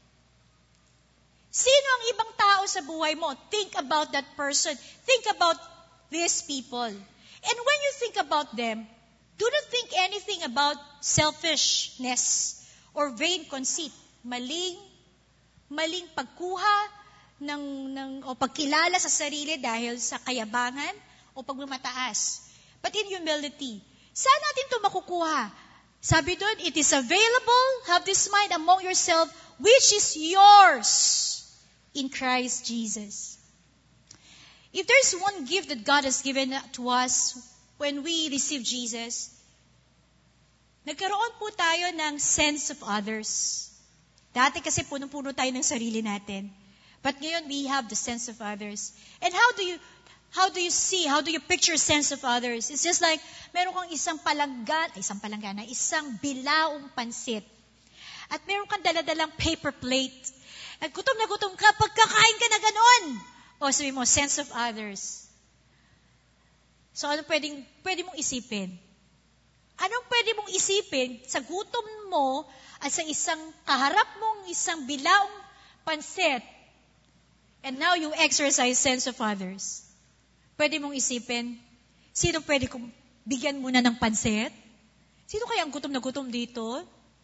Sino ang ibang tao sa buhay mo? Think about that person. Think about these people. And when you think about them, do not think anything about selfishness or vain conceit. Maling, maling pagkuha ng, ng, o pagkilala sa sarili dahil sa kayabangan o pagmamataas. But in humility, saan natin ito makukuha? Sabi doon, it is available, have this mind among yourself, which is yours in Christ Jesus. If there's one gift that God has given to us when we receive Jesus, nagkaroon po tayo ng sense of others. Dati kasi punong-puno tayo ng sarili natin. But ngayon, we have the sense of others. And how do you How do you see, how do you picture sense of others? It's just like, meron kang isang palanggan, isang palanggana, isang bilaong pansit. At meron kang daladalang paper plate. At gutom na gutom ka, pagkakain ka na ganon. O sabi mo, sense of others. So ano pwedeng, pwede mong isipin? Anong pwede mong isipin sa gutom mo at sa isang kaharap mong isang bilaong pansit, and now you exercise sense of others? Pwede mong isipin, sino pwede kong bigyan muna ng pansit? Sino kaya ang gutom na gutom dito?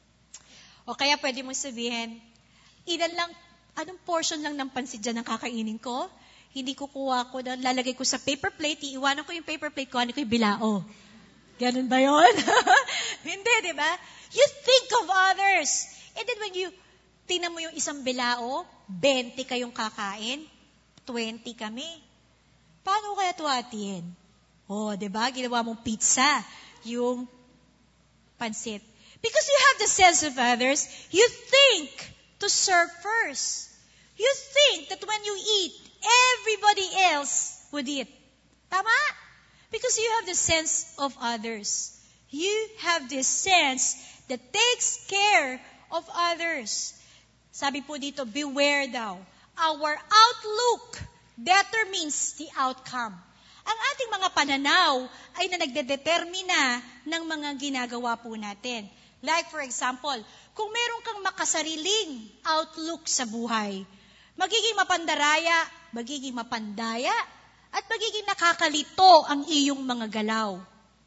O kaya pwede mong sabihin, ilan lang, anong portion lang ng pansit dyan ang kakainin ko? Hindi kukuha ko, lalagay ko sa paper plate, iiwanan ko yung paper plate ko, ano ko yung bilao. Ganun ba yun? Hindi, di ba? You think of others. And then when you, tingnan mo yung isang bilao, twenty kayong kakain, twenty kami. Paano kaya ito hatiin? Oh, di ba? Ginawa mong pizza, yung pansit. Because you have the sense of others, you think to serve first. You think that when you eat, everybody else would eat. Tama? Because you have the sense of others. You have this sense that takes care of others. Sabi po dito, beware daw. Our outlook determines the outcome. Ang ating mga pananaw ay na nagdedetermina ng mga ginagawa po natin. Like for example, kung meron kang makasariling outlook sa buhay, magiging mapandaraya, magiging mapandaya, at magiging nakakalito ang iyong mga galaw.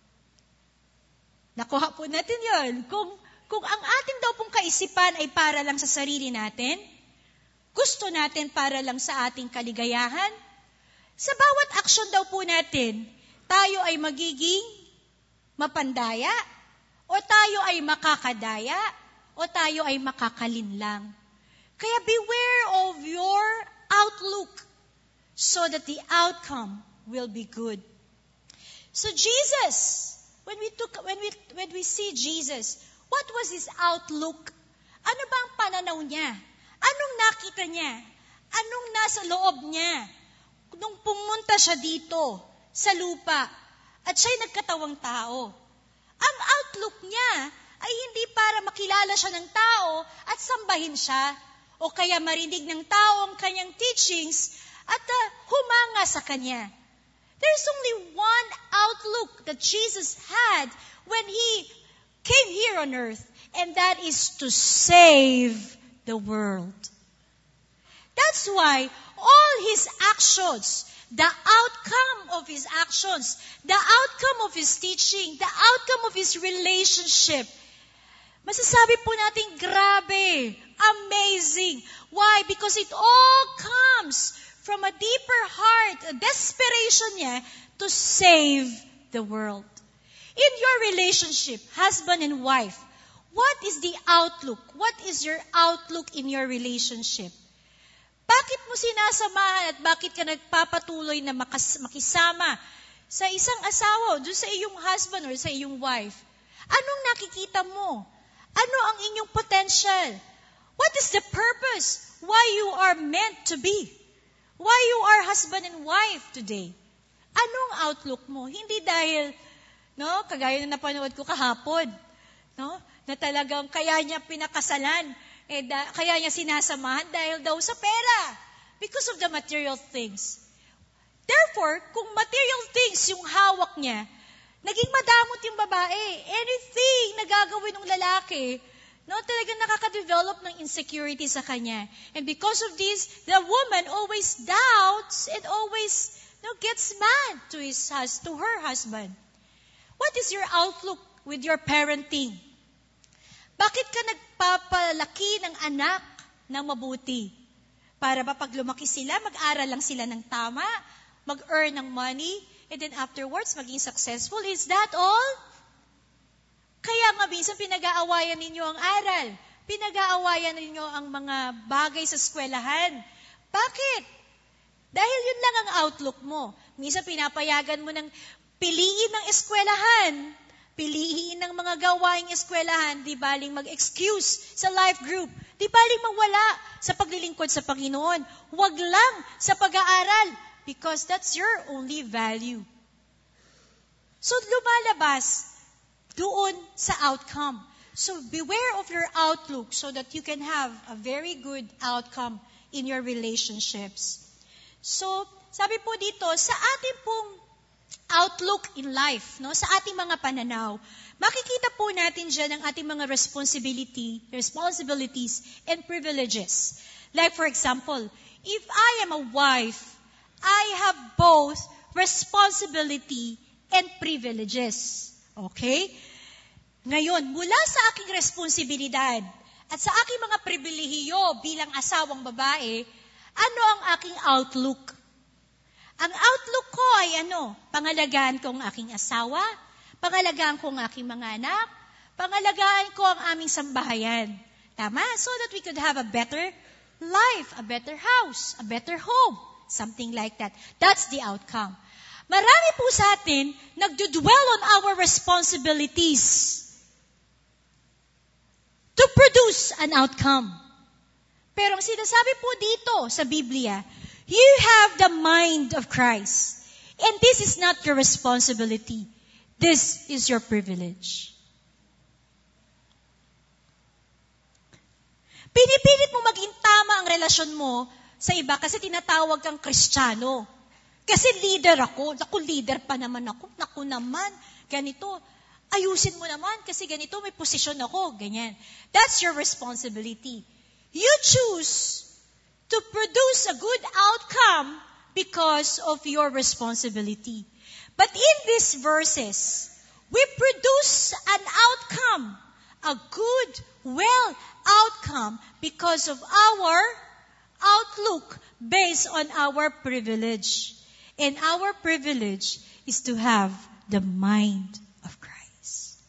Nakuha po natin yun. Kung, kung ang ating daw pong kaisipan ay para lang sa sarili natin, gusto natin para lang sa ating kaligayahan, sa bawat aksyon daw po natin, tayo ay magiging mapandaya, o tayo ay makakadaya, o tayo ay makakalinlang. Kaya beware of your outlook so that the outcome will be good. So Jesus, when we took, when we, when we see Jesus, what was his outlook? Ano ba ang pananaw niya? Anong nakita niya? Anong nasa loob niya? Nung pumunta siya dito, sa lupa, at siya'y nagkatawang tao. Ang outlook niya ay hindi para makilala siya ng tao at sambahin siya, o kaya marinig ng tao ang kanyang teachings at uh, humanga sa kanya. There's only one outlook that Jesus had when he came here on earth, and that is to save the world. That's why all his actions, the outcome of his actions, the outcome of his teaching, the outcome of his relationship, masasabi po natin, grabe, amazing. Why? Because it all comes from a deeper heart, a desperation niya to save the world. In your relationship, husband and wife, what is the outlook? What is your outlook in your relationship? Bakit mo sinasamahan at bakit ka nagpapatuloy na makas- makisama sa isang asawa, doon sa iyong husband or sa iyong wife? Anong nakikita mo? Ano ang inyong potential? What is the purpose? Why you are meant to be? Why you are husband and wife today? Anong outlook mo? Hindi dahil, no, kagaya na napanood ko kahapon, no, na talagang kaya niya pinakasalan, eh, da, kaya niya sinasamahan dahil daw sa pera. Because of the material things. Therefore, kung material things yung hawak niya, naging madamot yung babae. Anything na gagawin ng lalaki, no, talagang nakaka-develop ng insecurity sa kanya. And because of this, the woman always doubts and always, no, gets mad to his hus- to her husband. What is your outlook with your parenting? Bakit ka nagpapalaki ng anak ng mabuti? Para ba pag lumaki sila, mag-aral lang sila ng tama, mag-earn ng money, and then afterwards, maging successful? Is that all? Kaya nga minsan pinag-aawayan ninyo ang aral. Pinag-aawayan ninyo ang mga bagay sa eskwelahan. Bakit? Dahil yun lang ang outlook mo. Minsan pinapayagan mo ng piliin ng eskwelahan, piliin ng mga gawaing eskwelahan, di baling mag-excuse sa life group, di baling mawala sa paglilingkod sa Panginoon. Huwag lang sa pag-aaral because that's your only value. So lumalabas doon sa outcome. So beware of your outlook so that you can have a very good outcome in your relationships. So, sabi po dito, sa ating pong outlook in life, no, sa ating mga pananaw, makikita po natin dyan ang ating mga responsibility, responsibilities and privileges. Like for example, if I am a wife, I have both responsibility and privileges. Okay? Ngayon, mula sa aking responsibilidad at sa aking mga pribilehiyo bilang asawang babae, ano ang aking outlook? Ang outlook ko ay ano? Pangalagaan ko ang aking asawa, pangalagaan ko ang aking mga anak, pangalagaan ko ang aming sambahayan. Tama? So that we could have a better life, a better house, a better home. Something like that. That's the outcome. Marami po sa atin nagdudwell on our responsibilities to produce an outcome. Pero ang sinasabi po dito sa Biblia, you have the mind of Christ. And this is not your responsibility. This is your privilege. Pinipilit mo maging tama ang relasyon mo sa iba kasi tinatawag kang Kristiyano. Kasi leader ako. Naku, leader pa naman ako. Naku naman, ganito. Ayusin mo naman kasi ganito, may posisyon ako. Ganyan. That's your responsibility. You choose to produce a good outcome because of your responsibility. But in these verses, we produce an outcome, a good, well outcome because of our outlook based on our privilege. And our privilege is to have the mind of Christ.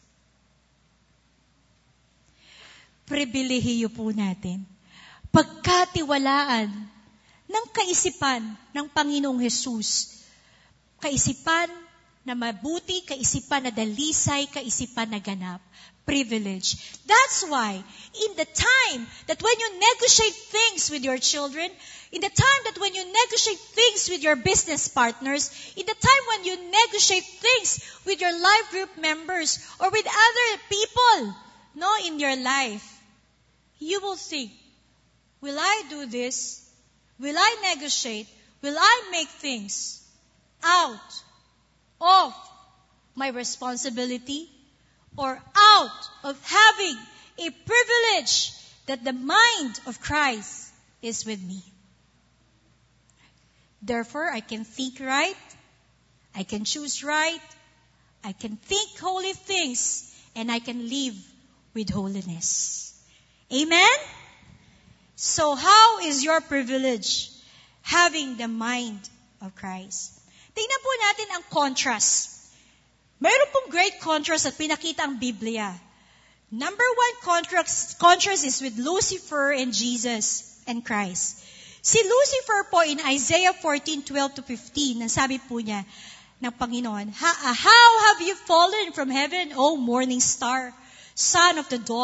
Pribilehiyo po natin. Pagkatiwalaan ng kaisipan ng Panginoong Hesus. Kaisipan na mabuti, kaisipan na dalisay, kaisipan na ganap. Privilege. That's why, in the time that when you negotiate things with your children, in the time that when you negotiate things with your business partners, in the time when you negotiate things with your life group members or with other people, no, in your life, you will think, will I do this? Will I negotiate? Will I make things out of my responsibility or out of having a privilege that the mind of Christ is with me? Therefore, I can think right. I can choose right. I can think holy things. And I can live with holiness. Amen? So how is your privilege? Having the mind of Christ. Tingnan po natin ang contrast. Mayroon pong great contrast at pinakita ang Biblia. Number one contrast, contrast is with Lucifer and Jesus and Christ. Si Lucifer po in Isaiah fourteen twelve to fifteen, nasabi po niya ng Panginoon, How have you fallen from heaven, O morning star, son of the dawn?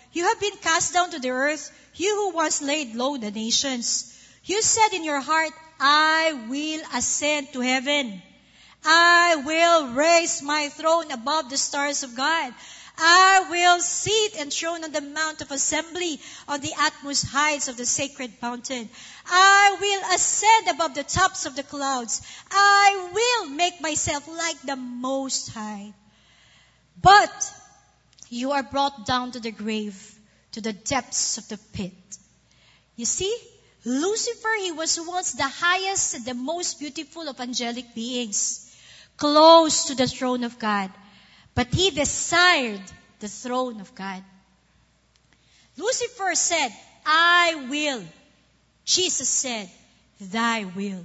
you have been cast down to the earth, you who once laid low the nations. You said in your heart, I will ascend to heaven. I will raise my throne above the stars of God. I will sit enthroned on the mount of assembly on the utmost heights of the sacred mountain. I will ascend above the tops of the clouds. I will make myself like the Most High. But you are brought down to the grave, to the depths of the pit. You see, Lucifer, he was once the highest and the most beautiful of angelic beings, close to the throne of God. But he desired the throne of God. Lucifer said, I will. Jesus said, thy will.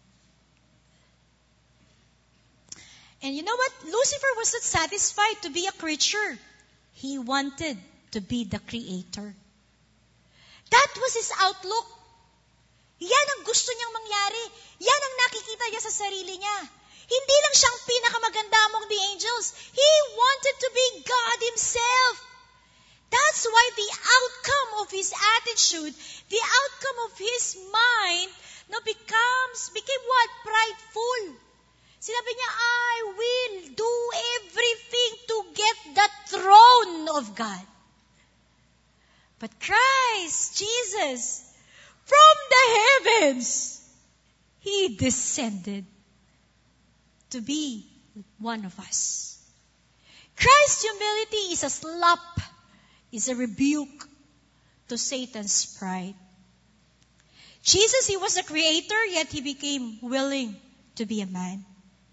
And you know what? Lucifer was not satisfied to be a creature. He wanted to be the creator. That was his outlook. Yan ang gusto niyang mangyari. Yan ang nakikita niya sa sarili niya. Hindi lang siyang pinakamaganda among the angels. He wanted to be God Himself. That's why the outcome of his attitude, the outcome of his mind, no, becomes, became what? Prideful. Sinabi niya, I will do everything to get the throne of God. But Christ, Jesus, from the heavens, He descended to be one of us. Christ's humility is a slap, is a rebuke to Satan's pride. Jesus, He was a creator, yet He became willing to be a man.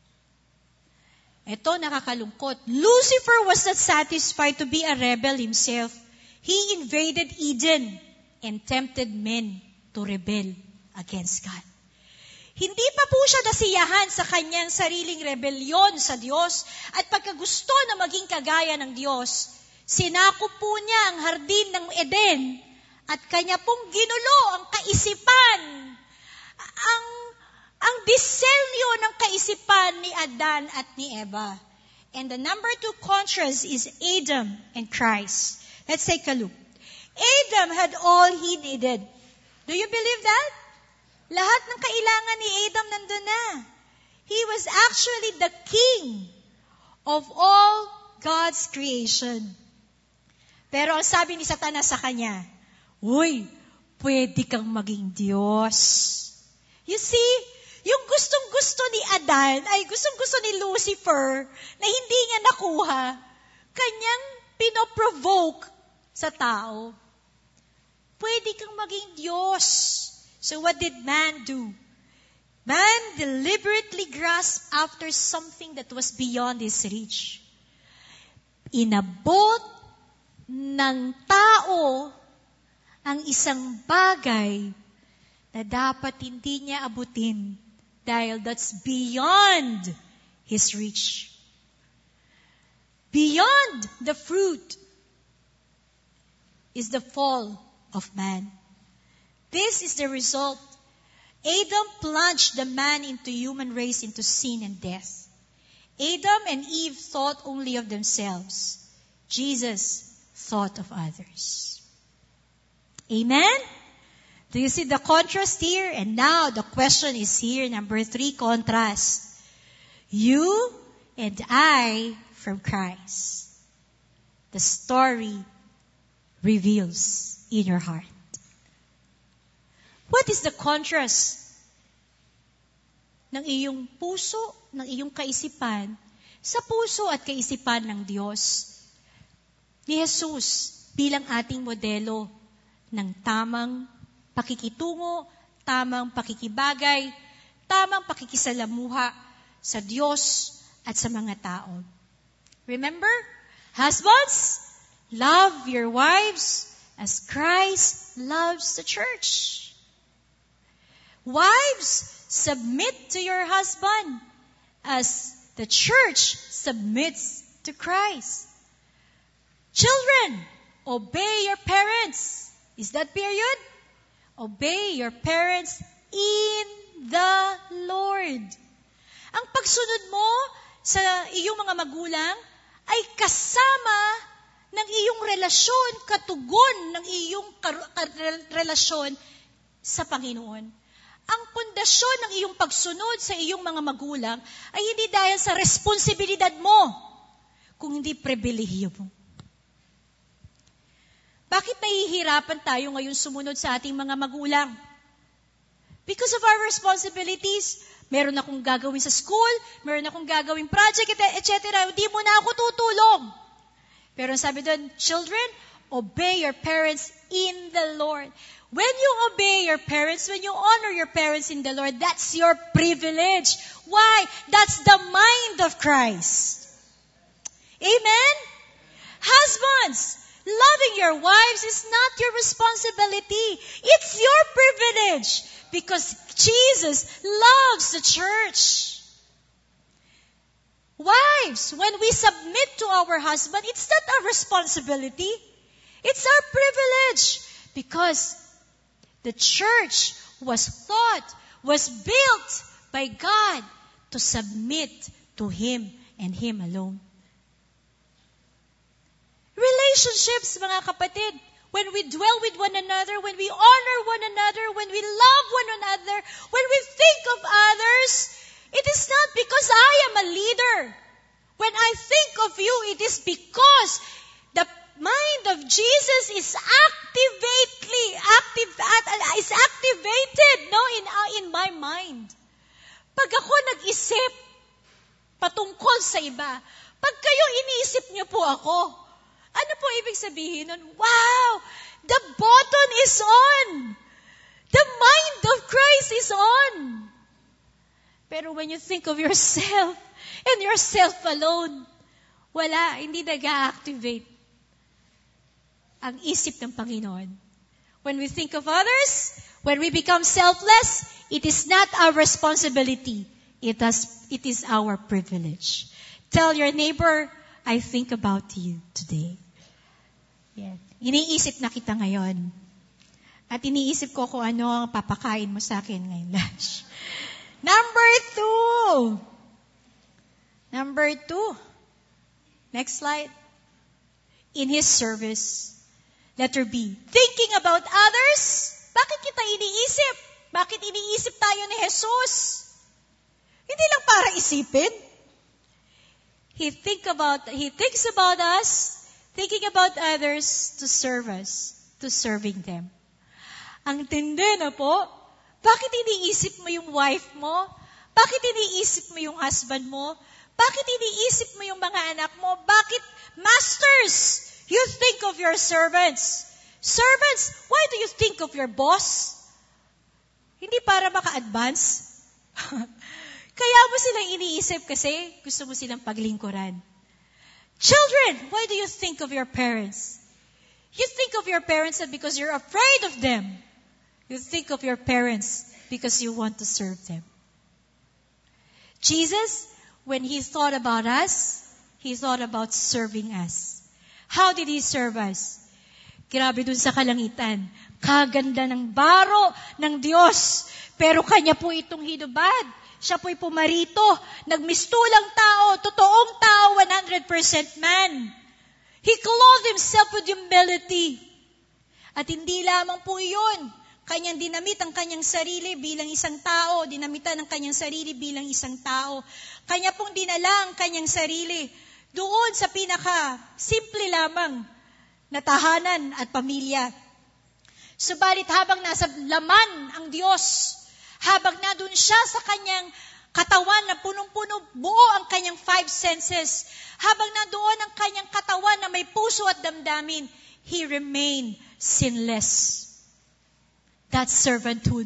Ito, nakakalungkot. Lucifer was not satisfied to be a rebel himself. He invaded Eden and tempted men to rebel against God. Hindi pa po siya nasiyahan sa kanyang sariling rebelyon sa Diyos at pagkagusto na maging kagaya ng Diyos. Sinakop po niya ang hardin ng Eden at kanya pong ginulo ang kaisipan, ang, ang disenyo ng kaisipan ni Adan at ni Eva. And the number two contrast is Adam and Christ. Let's take a look. Adam had all he needed. Do you believe that? Lahat ng kailangan ni Adam nandun na. He was actually the king of all God's creation. Pero ang sabi ni Satanas sa kanya, uy, pwede kang maging Diyos. You see, yung gustong-gusto ni Adan, ay gustong-gusto ni Lucifer, na hindi niya nakuha, kanyang pinoprovoke sa tao. Pwede kang maging Diyos. So what did man do? Man deliberately grasped after something that was beyond his reach. Inabot ng tao ang isang bagay na dapat hindi niya abutin dahil that's beyond his reach. Beyond the fruit is the fall of man. This is the result. Adam plunged the man into human race into sin and death. Adam and Eve thought only of themselves. Jesus thought of others. Amen? Do you see the contrast here? And now the question is here, number three, contrast. You and I from Christ. The story reveals in your heart. What is the contrast ng iyong puso, ng iyong kaisipan, sa puso at kaisipan ng Diyos? Ni Jesus bilang ating modelo ng tamang pakikitungo, tamang pakikibagay, tamang pakikisalamuha sa Diyos at sa mga tao. Remember, husbands, love your wives as Christ loves the church. Wives, submit to your husband as the church submits to Christ. Children, obey your parents. Is that period? Obey your parents in the Lord. Ang pagsunod mo sa iyong mga magulang ay kasama ng iyong relasyon, katugon ng iyong kar- kar- relasyon sa Panginoon. Ang pundasyon ng iyong pagsunod sa iyong mga magulang ay hindi dahil sa responsibilidad mo, kung hindi pribilehiyo mo. Bakit nahihirapan tayo ngayon sumunod sa ating mga magulang? Because of our responsibilities. Meron akong gagawin sa school, meron akong gagawin project, et cetera. Hindi mo na ako tutulong. Pero sabi doon, children, obey your parents in the Lord. When you obey your parents, when you honor your parents in the Lord, that's your privilege. Why? That's the mind of Christ. Amen? Husbands, loving your wives is not your responsibility. It's your privilege. Because Jesus loves the church. Wives, when we submit to our husband, it's not our responsibility. It's our privilege. Because the church was thought, was built by God to submit to Him and Him alone. Relationships, mga kapatid, when we dwell with one another, when we honor one another, when we love one another, when we think of others, it is not because I am a leader. When I think of you, it is because the mind of Jesus is activately active is activated no in uh, in my mind. Pag ako nag-isip patungkol sa iba, pag kayo iniisip niyo po ako, ano po ibig sabihin nun? Wow! The button is on! The mind of Christ is on! Pero when you think of yourself and yourself alone, wala, hindi nag-activate ang isip ng Panginoon. When we think of others, when we become selfless, it is not our responsibility. It is, it is our privilege. Tell your neighbor, I think about you today. Yan. Iniisip na kita ngayon. At iniisip ko kung ano ang papakain mo sa akin ngayong lunch. Number two. Number two. Next slide. In His service. Letter B. Thinking about others. Bakit kita iniisip? Bakit iniisip tayo ni Jesus? Hindi lang para isipin. He think about, He thinks about us, thinking about others to serve us, to serving them. Ang tindi na po, bakit iniisip mo yung wife mo? Bakit iniisip mo yung husband mo? Bakit iniisip mo yung mga anak mo? Bakit, masters, you think of your servants? Servants, why do you think of your boss? Hindi para maka-advance. Kaya mo silang iniisip kasi gusto mo silang paglingkuran. Children, why do you think of your parents? You think of your parents not because you're afraid of them. You think of your parents because you want to serve them. Jesus, when He thought about us, He thought about serving us. How did He serve us? Grabe dun sa kalangitan. Kaganda ng baro ng Diyos. Pero Kanya po itong hinubad. Siya po'y pumarito, nagmistulang tao, totoong tao, one hundred percent man. He clothed Himself with humility. At hindi lamang po iyon, Kanyang dinamit ang Kanyang sarili bilang isang tao, dinamitan ang Kanyang sarili bilang isang tao. Kanya pong dinala ang Kanyang sarili doon sa pinaka-simple lamang na tahanan at pamilya. Subalit habang nasa laman ang Diyos, habang na doon siya sa kanyang katawan na punong-puno, buo ang kanyang five senses, habang na doon ang kanyang katawan na may puso at damdamin, He remained sinless. That's servanthood.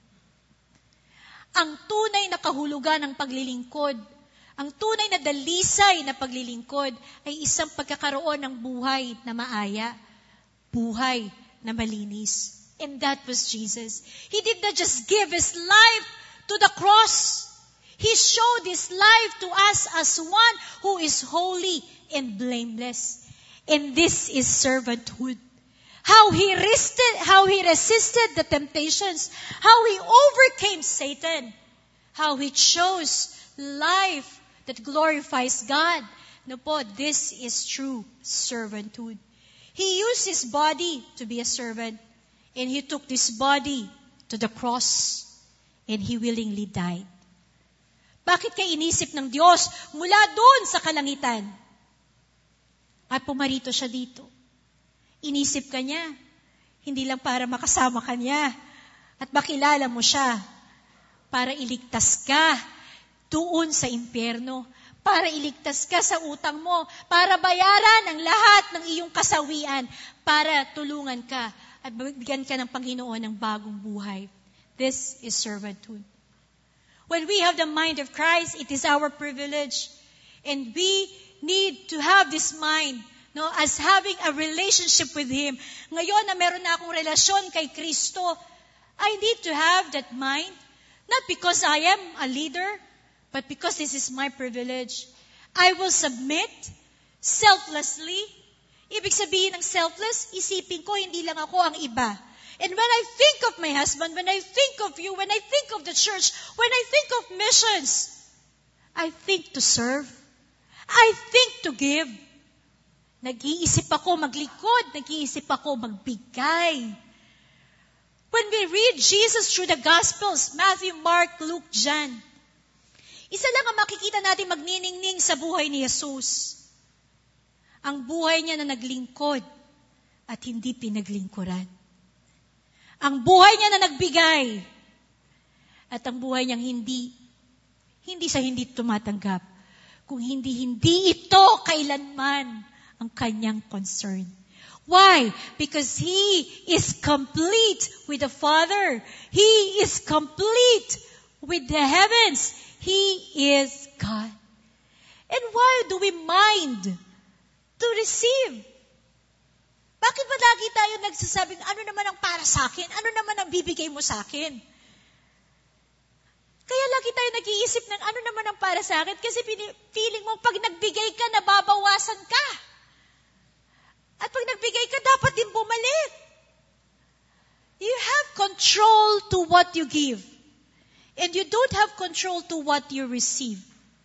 Ang tunay na kahulugan ng paglilingkod, ang tunay na dalisay na paglilingkod ay isang pagkakaroon ng buhay na maaya, buhay na malinis. And that was Jesus. He did not just give His life to the cross. He showed His life to us as one who is holy and blameless. And this is servanthood. How He resisted, how He resisted the temptations. How He overcame Satan. How He chose life that glorifies God. no po, this is true servanthood. He used His body to be a servant, and He took this body to the cross, and He willingly died. Bakit kaya inisip ng Diyos mula doon sa kalangitan at pumarito siya dito? Inisip ka niya, hindi lang para makasama ka niya at makilala mo siya, para iligtas ka doon sa impyerno, para iligtas ka sa utang mo, para bayaran ang lahat ng iyong kasawian, para tulungan ka at bigyan ka ng Panginoon ng bagong buhay. This is servanthood. When we have the mind of Christ, it is our privilege. And we need to have this mind, no, as having a relationship with Him. Ngayon na meron na akong relasyon kay Kristo, I need to have that mind. Not because I am a leader, but because this is my privilege. I will submit selflessly. Ibig sabihin ng selfless, isipin ko, hindi lang ako ang iba. And when I think of my husband, when I think of you, when I think of the church, when I think of missions, I think to serve. I think to give. Nag-iisip ako maglikod, nag-iisip ako magbigay. When we read Jesus through the Gospels, Matthew, Mark, Luke, John, isa lang ang makikita natin magniningning sa buhay ni Jesus. Ang buhay niya na naglingkod at hindi pinaglingkuran. Ang buhay niya na nagbigay at ang buhay niyang hindi, hindi sa hindi tumatanggap, kung hindi, hindi ito kailanman ang kanyang concern. Why? Because He is complete with the Father. He is complete with the heavens. He is God. And why do we mind to receive? Bakit ba lagi tayo nagsasabing, ano naman ang para sa akin? Ano naman ang bibigay mo sa akin? Kaya lagi tayo nag-iisip ng ano naman ang para sa akin kasi feeling mo pag nagbigay ka, nababawasan ka. At pag nagbigay ka, dapat din bumalik. You have control to what you give. And you don't have control to what you receive.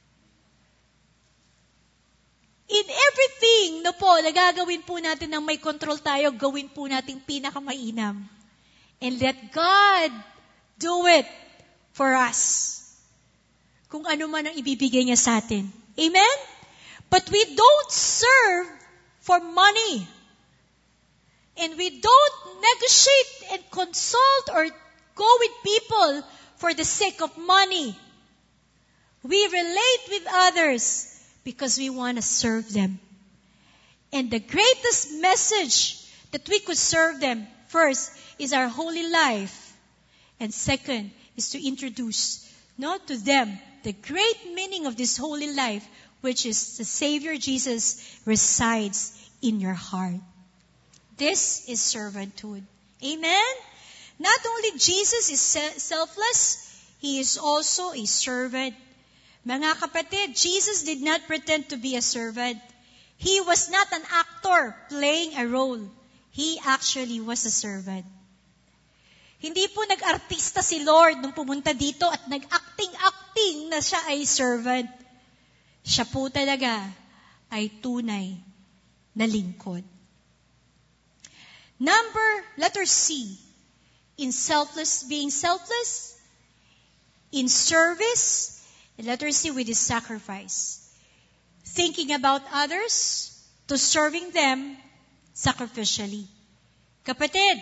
In everything, no po, nagagawin po natin ng may control tayo, gawin po natin pinakamainam. And let God do it for us. Kung ano man ang ibibigay niya sa atin. Amen? But we don't serve for money. And we don't negotiate and consult or go with people for the sake of money. We relate with others because we want to serve them. And the greatest message that we could serve them, first, is our holy life. And second, is to introduce, not to them, the great meaning of this holy life, which is the Savior Jesus resides in your heart. This is servanthood. Amen? Not only Jesus is selfless, He is also a servant. Mga kapatid, Jesus did not pretend to be a servant. He was not an actor playing a role. He actually was a servant. Hindi po nag-artista si Lord nung pumunta dito at nag-acting-acting na siya ay servant. Siya po talaga ay tunay na lingkod. Number, letter C, in selfless, being selfless, in service, and letter C, with His sacrifice. Thinking about others, to serving them sacrificially. Kapatid,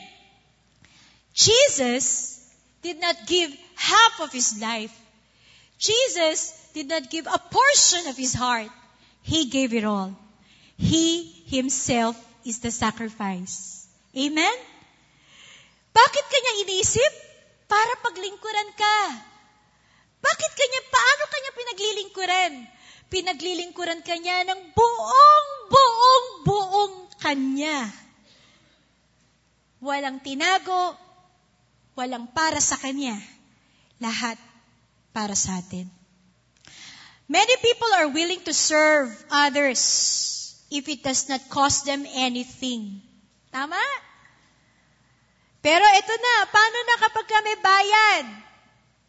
Jesus did not give half of His life. Jesus did not give a portion of His heart. He gave it all. He Himself is the sacrifice. Amen? Bakit kanya iniisip? Para paglingkuran ka. Bakit kanya, paano kanya pinaglilingkuran? Pinaglilingkuran kanya ng buong, buong, buong kanya. Walang tinago, walang para sa kanya. Lahat para sa atin. Many people are willing to serve others if it does not cost them anything. Tama? Pero ito na, paano na kapag may bayad?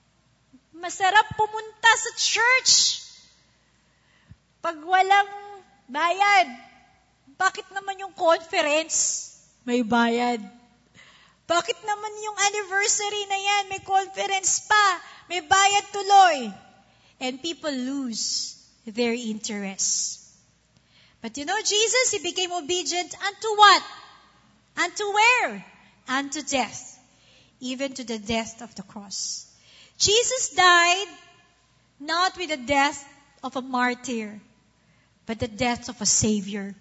Masarap pumunta sa church. Pag walang Bayad. Bakit naman yung conference may bayad? Bakit naman yung anniversary na yan may conference pa, may bayad tuloy? And people lose their interest. But you know, Jesus, He became obedient unto what? Unto where? Unto death. Even to the death of the cross. Jesus died not with the death of a martyr, but the death of a Savior.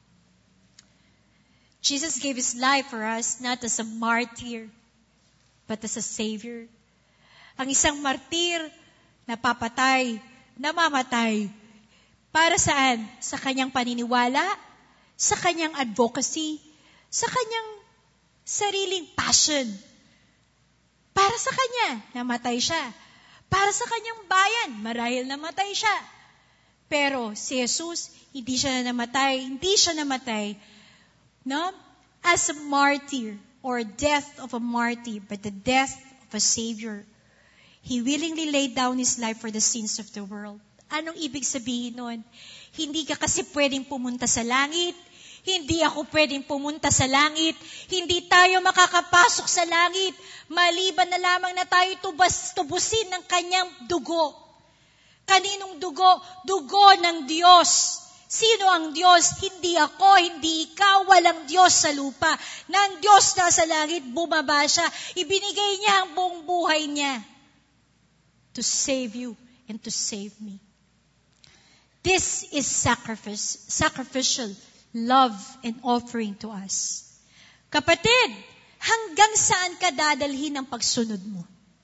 Jesus gave His life for us not as a martyr, but as a Savior. Ang isang martir, napapatay, namamatay. Para saan? Sa kanyang paniniwala, sa kanyang advocacy, sa kanyang sariling passion. Para sa kanya, namatay siya. Para sa kanyang bayan, marahil namatay siya. Pero si Jesus, hindi siya namatay, hindi siya namatay, no? As a martyr, or death of a martyr, but the death of a Savior. He willingly laid down His life for the sins of the world. Anong ibig sabihin nun? Hindi ka kasi pwedeng pumunta sa langit. Hindi ako pwedeng pumunta sa langit. Hindi tayo makakapasok sa langit. Maliban na lamang na tayo tubas, tubusin ng kanyang dugo. Kaninong dugo? Dugo ng Diyos. Sino ang Diyos? Hindi ako, hindi ikaw, walang Diyos sa lupa. Nang Diyos na sa langit, bumaba siya. Ibinigay niya ang buong buhay niya to save you and to save me. This is sacrifice, sacrificial love and offering to us. Kapatid, hanggang saan ka dadalhin ang pagsunod mo?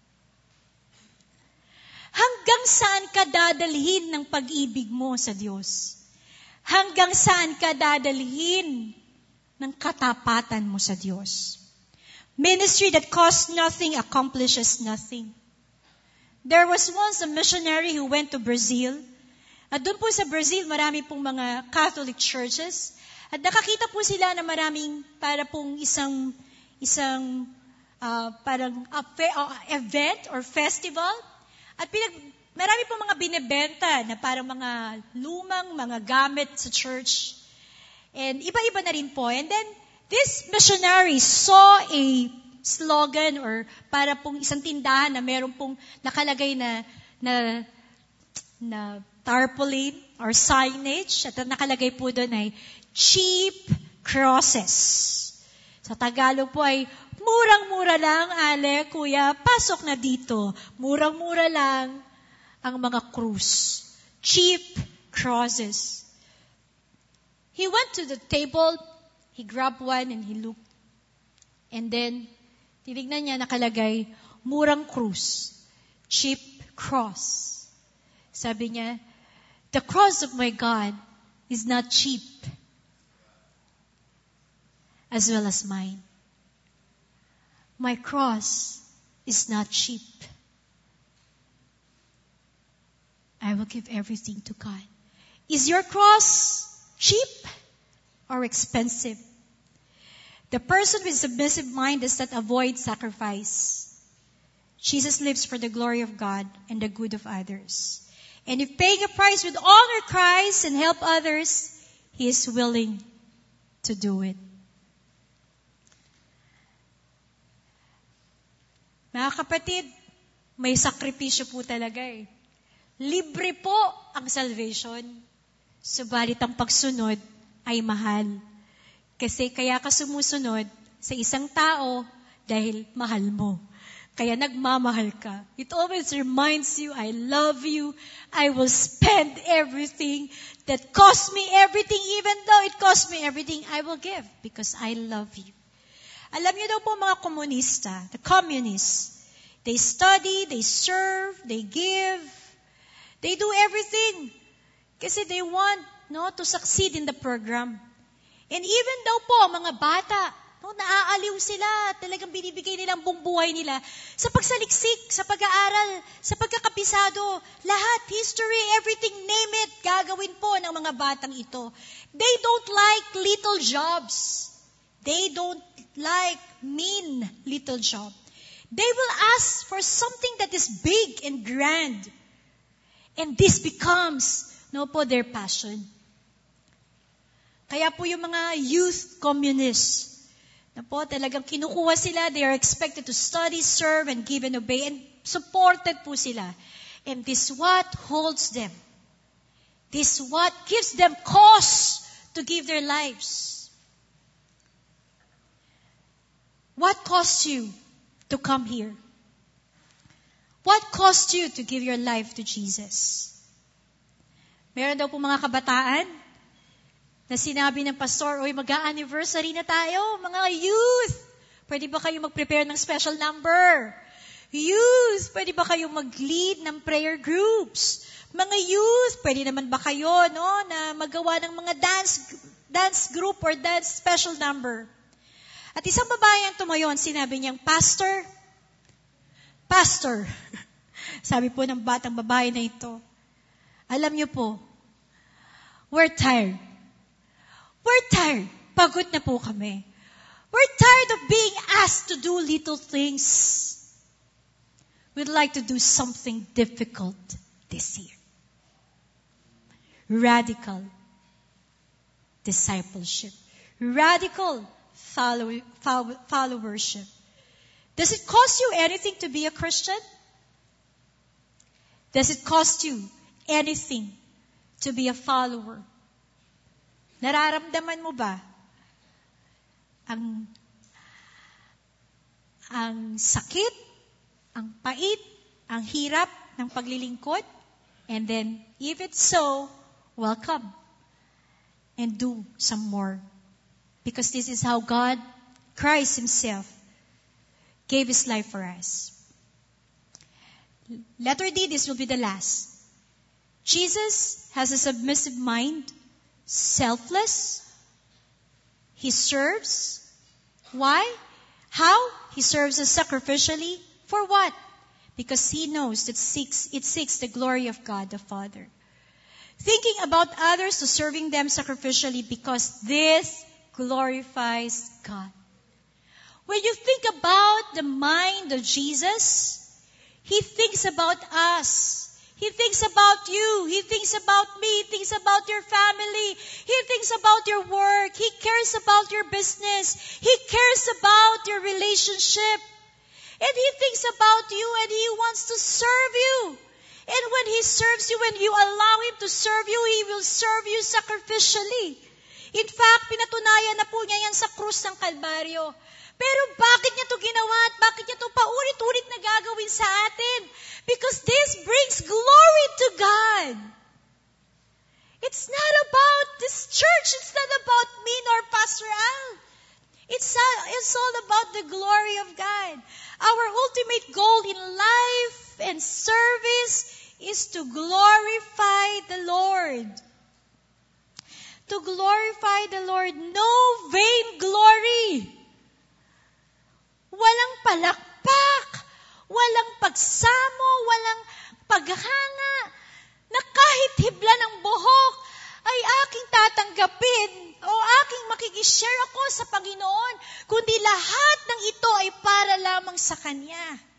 Hanggang saan ka dadalhin ng pag-ibig mo sa Diyos? Hanggang saan ka dadalhin ng katapatan mo sa Diyos? Ministry that costs nothing accomplishes nothing. There was once a missionary who went to Brazil. At doon po sa Brazil, marami pong mga Catholic churches. At nakakita po sila na maraming para pong isang isang uh, parang uh, event or festival. At pinag, marami pong mga binebenta na parang mga lumang mga gamit sa church. And iba-iba na rin po. And then, this missionary saw a slogan or para pong isang tindahan na meron pong nakalagay na na, na tarpaulin or signage. At nakalagay po doon ay cheap crosses. Sa Tagalog po ay murang-mura lang, ale, kuya, pasok na dito. Murang-mura lang ang mga krus. Cheap crosses. He went to the table, he grabbed one and he looked. And then, tinignan niya nakalagay, murang krus. Cheap cross. Sabi niya, the cross of my God is not cheap, as well as mine. My cross is not cheap. I will give everything to God. Is your cross cheap or expensive? The person with submissive mind does not avoid sacrifice. Jesus lives for the glory of God and the good of others. And if paying a price would honor Christ and help others, He is willing to do it. Mga kapatid, may sakripisyo po talaga eh. Libre po ang salvation. Subalit ang pagsunod ay mahal. Kasi kaya ka sumusunod sa isang tao dahil mahal mo. Kaya nagmamahal ka. It always reminds you, I love you. I will spend everything that cost me everything. Even though it cost me everything, I will give because I love you. Alam niyo daw po mga komunista, the communists, they study, they serve, they give, they do everything kasi they want no, to succeed in the program. And even daw po, mga bata, no, naaaliw sila, talagang binibigay nilang buong buhay nila sa pagsaliksik, sa pag-aaral, sa pagkakapisado, lahat, history, everything, name it, gagawin po ng mga batang ito. They don't like little jobs. They don't like mean little job. They will ask for something that is big and grand. And this becomes, no po, their passion. Kaya po yung mga youth communists, na po talagang kinukuha sila, they are expected to study, serve, and give and obey, and supported po sila. And this what holds them. This what gives them cause to give their lives. What caused you to come here? What caused you to give your life to Jesus? Meron daw po mga kabataan na sinabi ng pastor, oy, mag-a-anniversary na tayo, mga youth. Pwede ba kayo mag-prepare ng special number? Youth, pwede ba kayo mag-lead ng prayer groups? Mga youth, pwede naman ba kayo no, na magawa ng mga dance dance group or dance special number? At isang babae ang tumayon, sinabi niyang, Pastor, Pastor, sabi po ng batang babae na ito, alam niyo po, we're tired. We're tired. Pagod na po kami. We're tired of being asked to do little things. We'd like to do something difficult this year. Radical discipleship. Radical follow, follow, followership. Does it cost you anything to be a Christian? Does it cost you anything to be a follower? Nararamdaman mo ba ang ang sakit, ang pait, ang hirap ng paglilingkod? And then, if it's so, welcome and do some more. Because this is how God, Christ Himself, gave His life for us. Letter D, this will be the last. Jesus has a submissive mind, selfless. He serves. Why? How? He serves us sacrificially. For what? Because He knows that seeks, it seeks the glory of God the Father. Thinking about others to serving them sacrificially because this glorifies God. When you think about the mind of Jesus, He thinks about us. He thinks about you. He thinks about me. He thinks about your family. He thinks about your work. He cares about your business. He cares about your relationship. And He thinks about you and He wants to serve you. And when He serves you, when you allow Him to serve you, He will serve you sacrificially. In fact, pinatunayan na po niya yan sa krus ng Kalbaryo. Pero bakit niya to ginawa at bakit niya to paulit-ulit na gagawin sa atin? Because this brings glory to God. It's not about this church. It's not about me nor Pastor Al. It's, uh, it's all about the glory of God. Our ultimate goal in life and service is to glorify the Lord. To glorify the Lord. No vain glory. Walang palakpak, walang pagsamo, walang paghanga, na kahit hibla ng buhok ay aking tatanggapin o aking makikishare ako sa Panginoon, kundi lahat ng ito ay para lamang sa Kanya.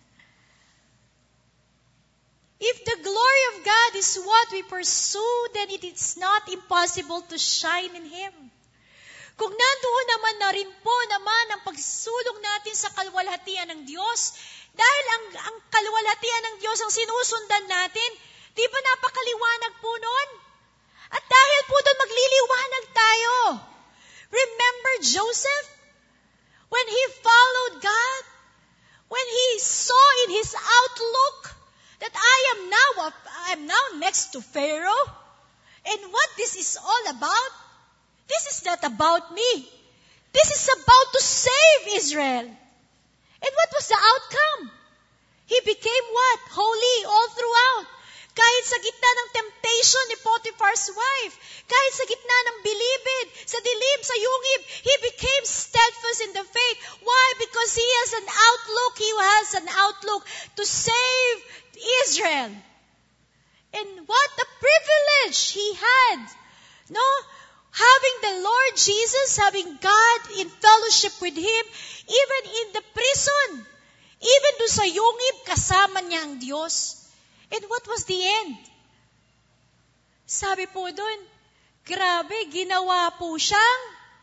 If the glory of God is what we pursue, then it is not impossible to shine in Him. Kung nandoon naman na rin po naman ang pagsulong natin sa kaluwalhatian ng Diyos, dahil ang, ang kaluwalhatian ng Diyos ang sinusundan natin, di ba napakaliwanag po nun? At dahil po doon magliliwanag tayo. Remember Joseph? When he followed God, when he saw in his outlook that I am now, I am now next to Pharaoh, and what this is all about, this is not about me. This is about to save Israel. And what was the outcome? He became what? Holy all throughout. Kahit sa gitna ng temptation ni Potiphar's wife, kahit sa gitna ng bilibid, sa dilim, sa yungib, he became steadfast in the faith. Why? Because he has an outlook. He has an outlook to save Israel. And what a privilege he had. No? Having the Lord Jesus, having God in fellowship with Him, even in the prison, even do sa yungib, kasama niya ang Diyos. And what was the end? Sabi po doon, Grabe, ginawa po siyang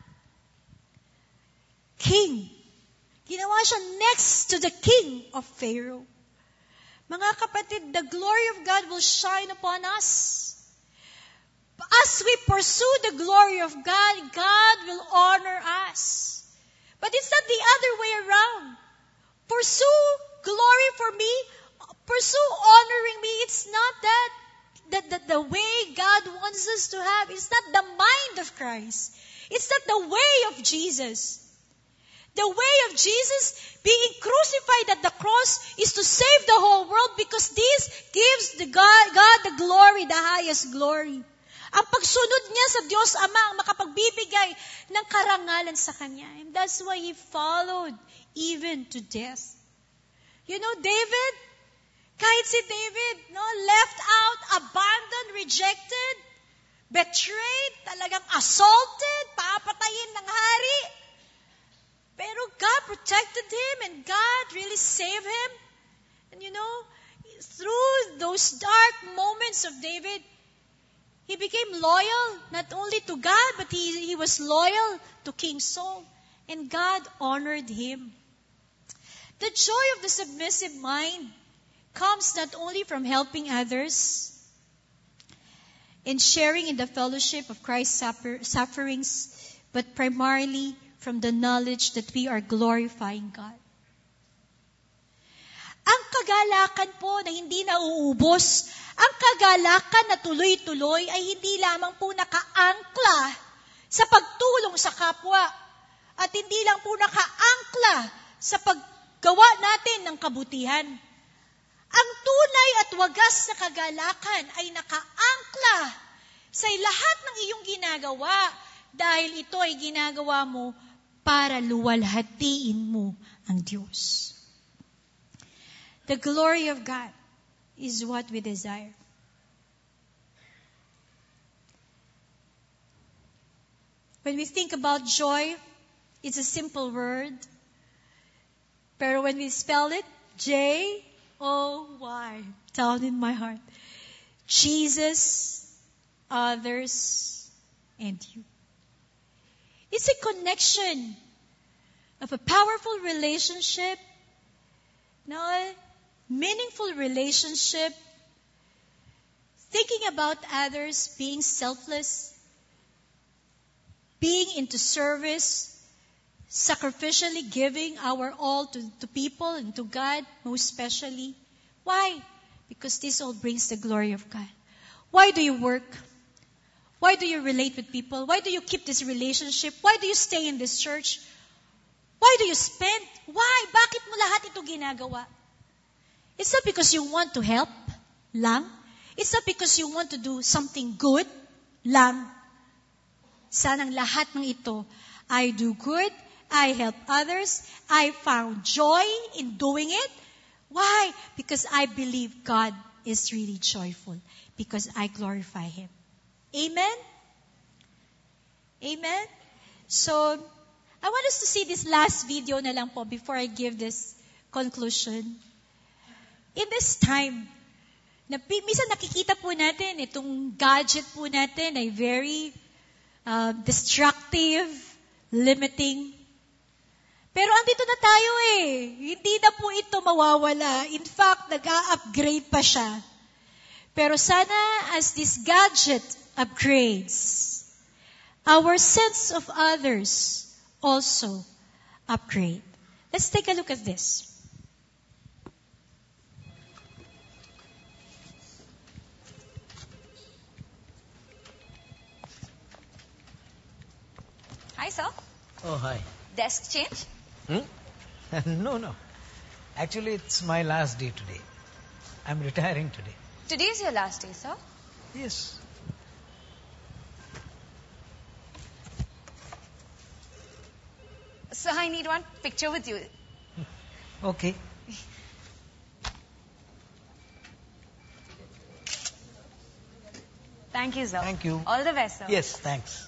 king. Ginawa siya next to the king of Pharaoh. Mga kapatid, the glory of God will shine upon us. As we pursue the glory of God, God will honor us. But it's not the other way around. Pursue glory for me, pursue honoring me. It's not that, that, that the way God wants us to have. It's not the mind of Christ. It's not the way of Jesus. The way of Jesus being crucified at the cross is to save the whole world because this gives the God, God the glory, the highest glory. Ang pagsunod niya sa Diyos Ama ang makapagbibigay ng karangalan sa Kanya. And that's why He followed even to death. You know, David, kahit si David, no, left out, abandoned, rejected, betrayed, talagang assaulted, papatayin ng hari. Pero God protected him and God really saved him. And you know, through those dark moments of David, he became loyal not only to God, but he, he was loyal to King Saul. And God honored him. The joy of the submissive mind comes not only from helping others and sharing in the fellowship of Christ's suffer, sufferings, but primarily from the knowledge that we are glorifying God. Ang kagalakan po na hindi nauubos, ang kagalakan na tuloy-tuloy ay hindi lamang po nakaangkla sa pagtulong sa kapwa at hindi lang po nakaangkla sa paggawa natin ng kabutihan. Ang tunay at wagas na kagalakan ay nakaangkla sa lahat ng iyong ginagawa dahil ito ay ginagawa mo para luwalhatiin mo ang Diyos. The glory of God is what we desire. When we think about joy, it's a simple word. Pero when we spell it, J O Y, down in my heart. Jesus, others, and you. It's a connection of a powerful relationship, no, meaningful relationship, thinking about others, being selfless, being into service, sacrificially giving our all to, to people and to God, most especially. Why? Because this all brings the glory of God. Why do you work? Why do you relate with people? Why do you keep this relationship? Why do you stay in this church? Why do you spend? Why? Bakit mo lahat ito ginagawa? It's not because you want to help lang. It's not because you want to do something good lang. Sanang lahat ng ito, I do good, I help others, I found joy in doing it. Why? Because I believe God is really joyful. Because I glorify Him. Amen? Amen? So, I want us to see this last video na lang po before I give this conclusion. In this time, na, minsan nakikita po natin, itong gadget po natin ay very uh, destructive, limiting. Pero andito na tayo eh. Hindi na po ito mawawala. In fact, nag-a-upgrade pa siya. Pero sana as this gadget upgrades, our sense of others also upgrade. Let's take a look at this. Hi, sir. Oh, hi. Desk change? Hmm? no, no. Actually, it's my last day today. I'm retiring today. Today is your last day, sir. Yes. Sir, I need one picture with you. Okay. Thank you, sir. Thank you. All the best, sir. Yes, thanks.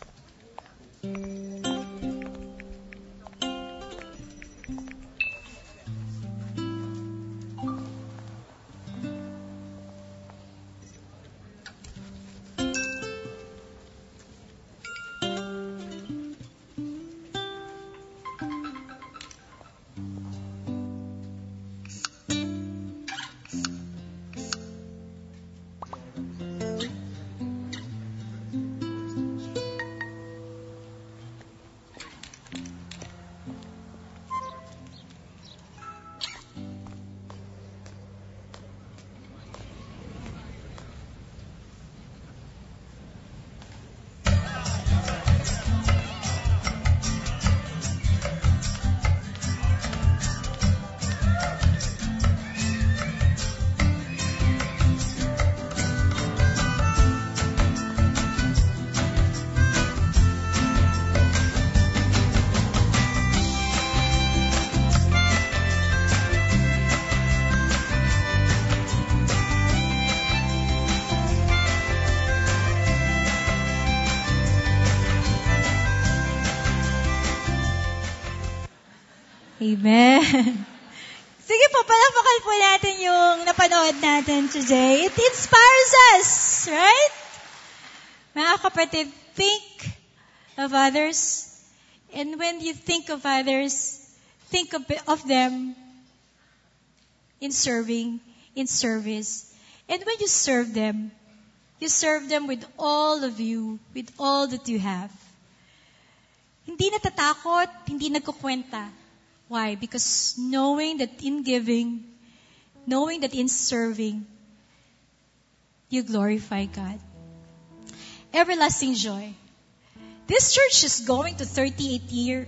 Amen. Sige po, palapakan po natin yung napanood natin today. It inspires us, right? Mga kapatid, think of others. And when you think of others, think of, of them in serving, in service. And when you serve them, you serve them with all of you, with all that you have. Hindi natatakot, hindi nagkukwenta. Why? Because knowing that in giving, knowing that in serving, you glorify God. Everlasting joy. This church is going to thirty-eighth year.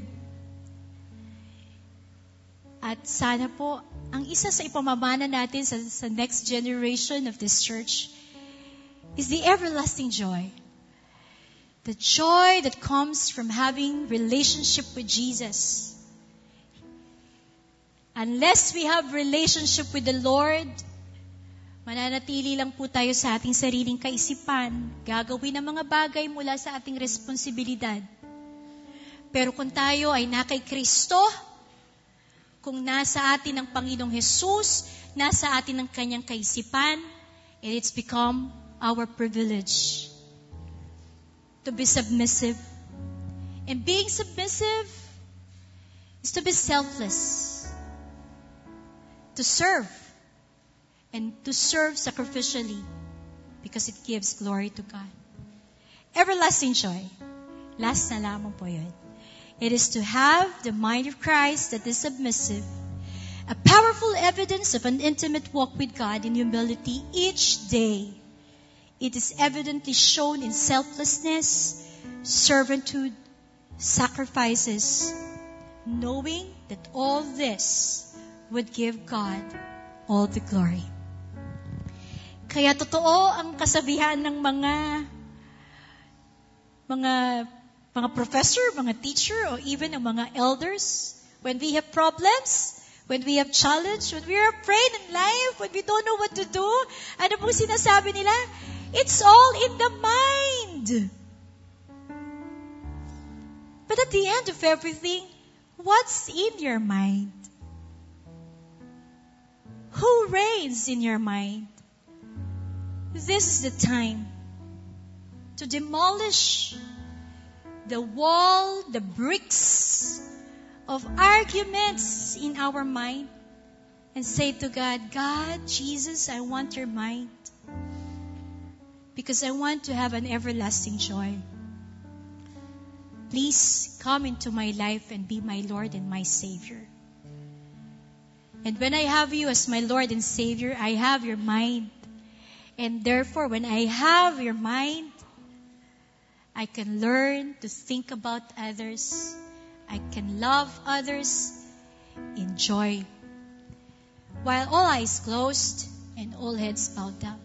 At sana po, ang isa sa ipamamana natin sa, sa next generation of this church is the everlasting joy. The joy that comes from having relationship with Jesus. Unless we have relationship with the Lord, mananatili lang po tayo sa ating sariling kaisipan, gagawin ang mga bagay mula sa ating responsibilidad. Pero kung tayo ay na kay Kristo, kung nasa atin ang Panginoong Jesus, nasa atin ang kanyang kaisipan, and it's become our privilege to be submissive. And being submissive is to be selfless. To serve. And to serve sacrificially. Because it gives glory to God. Everlasting joy. Last na lamang po yun. It is to have the mind of Christ that is submissive. A powerful evidence of an intimate walk with God in humility each day. It is evidently shown in selflessness, servanthood, sacrifices, knowing that all this would give God all the glory. Kaya totoo ang kasabihan ng mga mga mga professor, mga teacher, or even ang mga elders, when we have problems, when we have challenge, when we are afraid in life, when we don't know what to do, ano pong sinasabi nila? It's all in the mind. But at the end of everything, what's in your mind? Who reigns in your mind? This is the time to demolish the wall, the bricks of arguments in our mind and say to God, God, Jesus, I want your mind because I want to have an everlasting joy. Please come into my life and be my Lord and my Savior. And when I have you as my Lord and Savior, I have your mind. And therefore, when I have your mind, I can learn to think about others. I can love others in joy. While all eyes closed and all heads bowed down.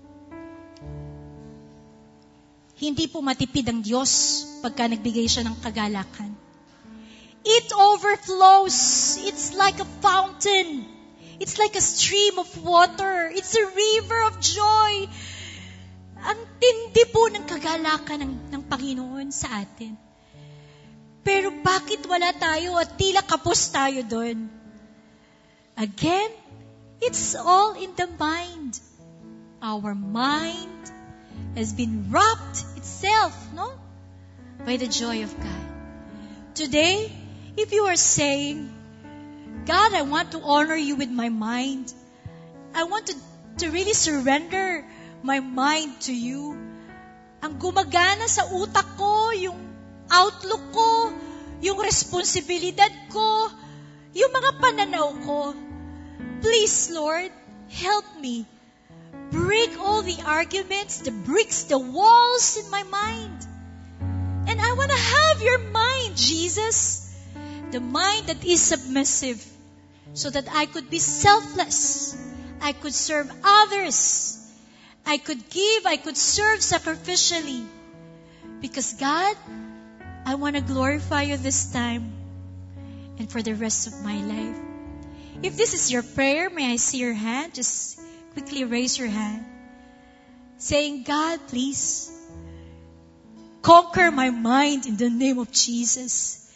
Hindi po matipid ang Diyos pagka nagbigay siya ng kagalakan. It overflows. It's like a fountain. It's like a stream of water. It's a river of joy. Ang tindi po ng kagalakan ng, ng Panginoon sa atin. Pero bakit wala tayo at tila kapos tayo doon? Again, it's all in the mind. Our mind has been wrapped itself, no? By the joy of God. Today, if you are saying, God, I want to honor you with my mind. I want to, to really surrender my mind to you. Ang gumagana sa utak ko, yung outlook ko, yung responsibilidad ko, yung mga pananaw ko. Please, Lord, help me. Break all the arguments, the bricks, the walls in my mind. And I want to have your mind, Jesus. The mind that is submissive, so that I could be selfless. I could serve others. I could give, I could serve sacrificially. Because God, I want to glorify you this time and for the rest of my life. If this is your prayer, may I see your hand? Just quickly raise your hand. Saying, God, please conquer my mind in the name of Jesus.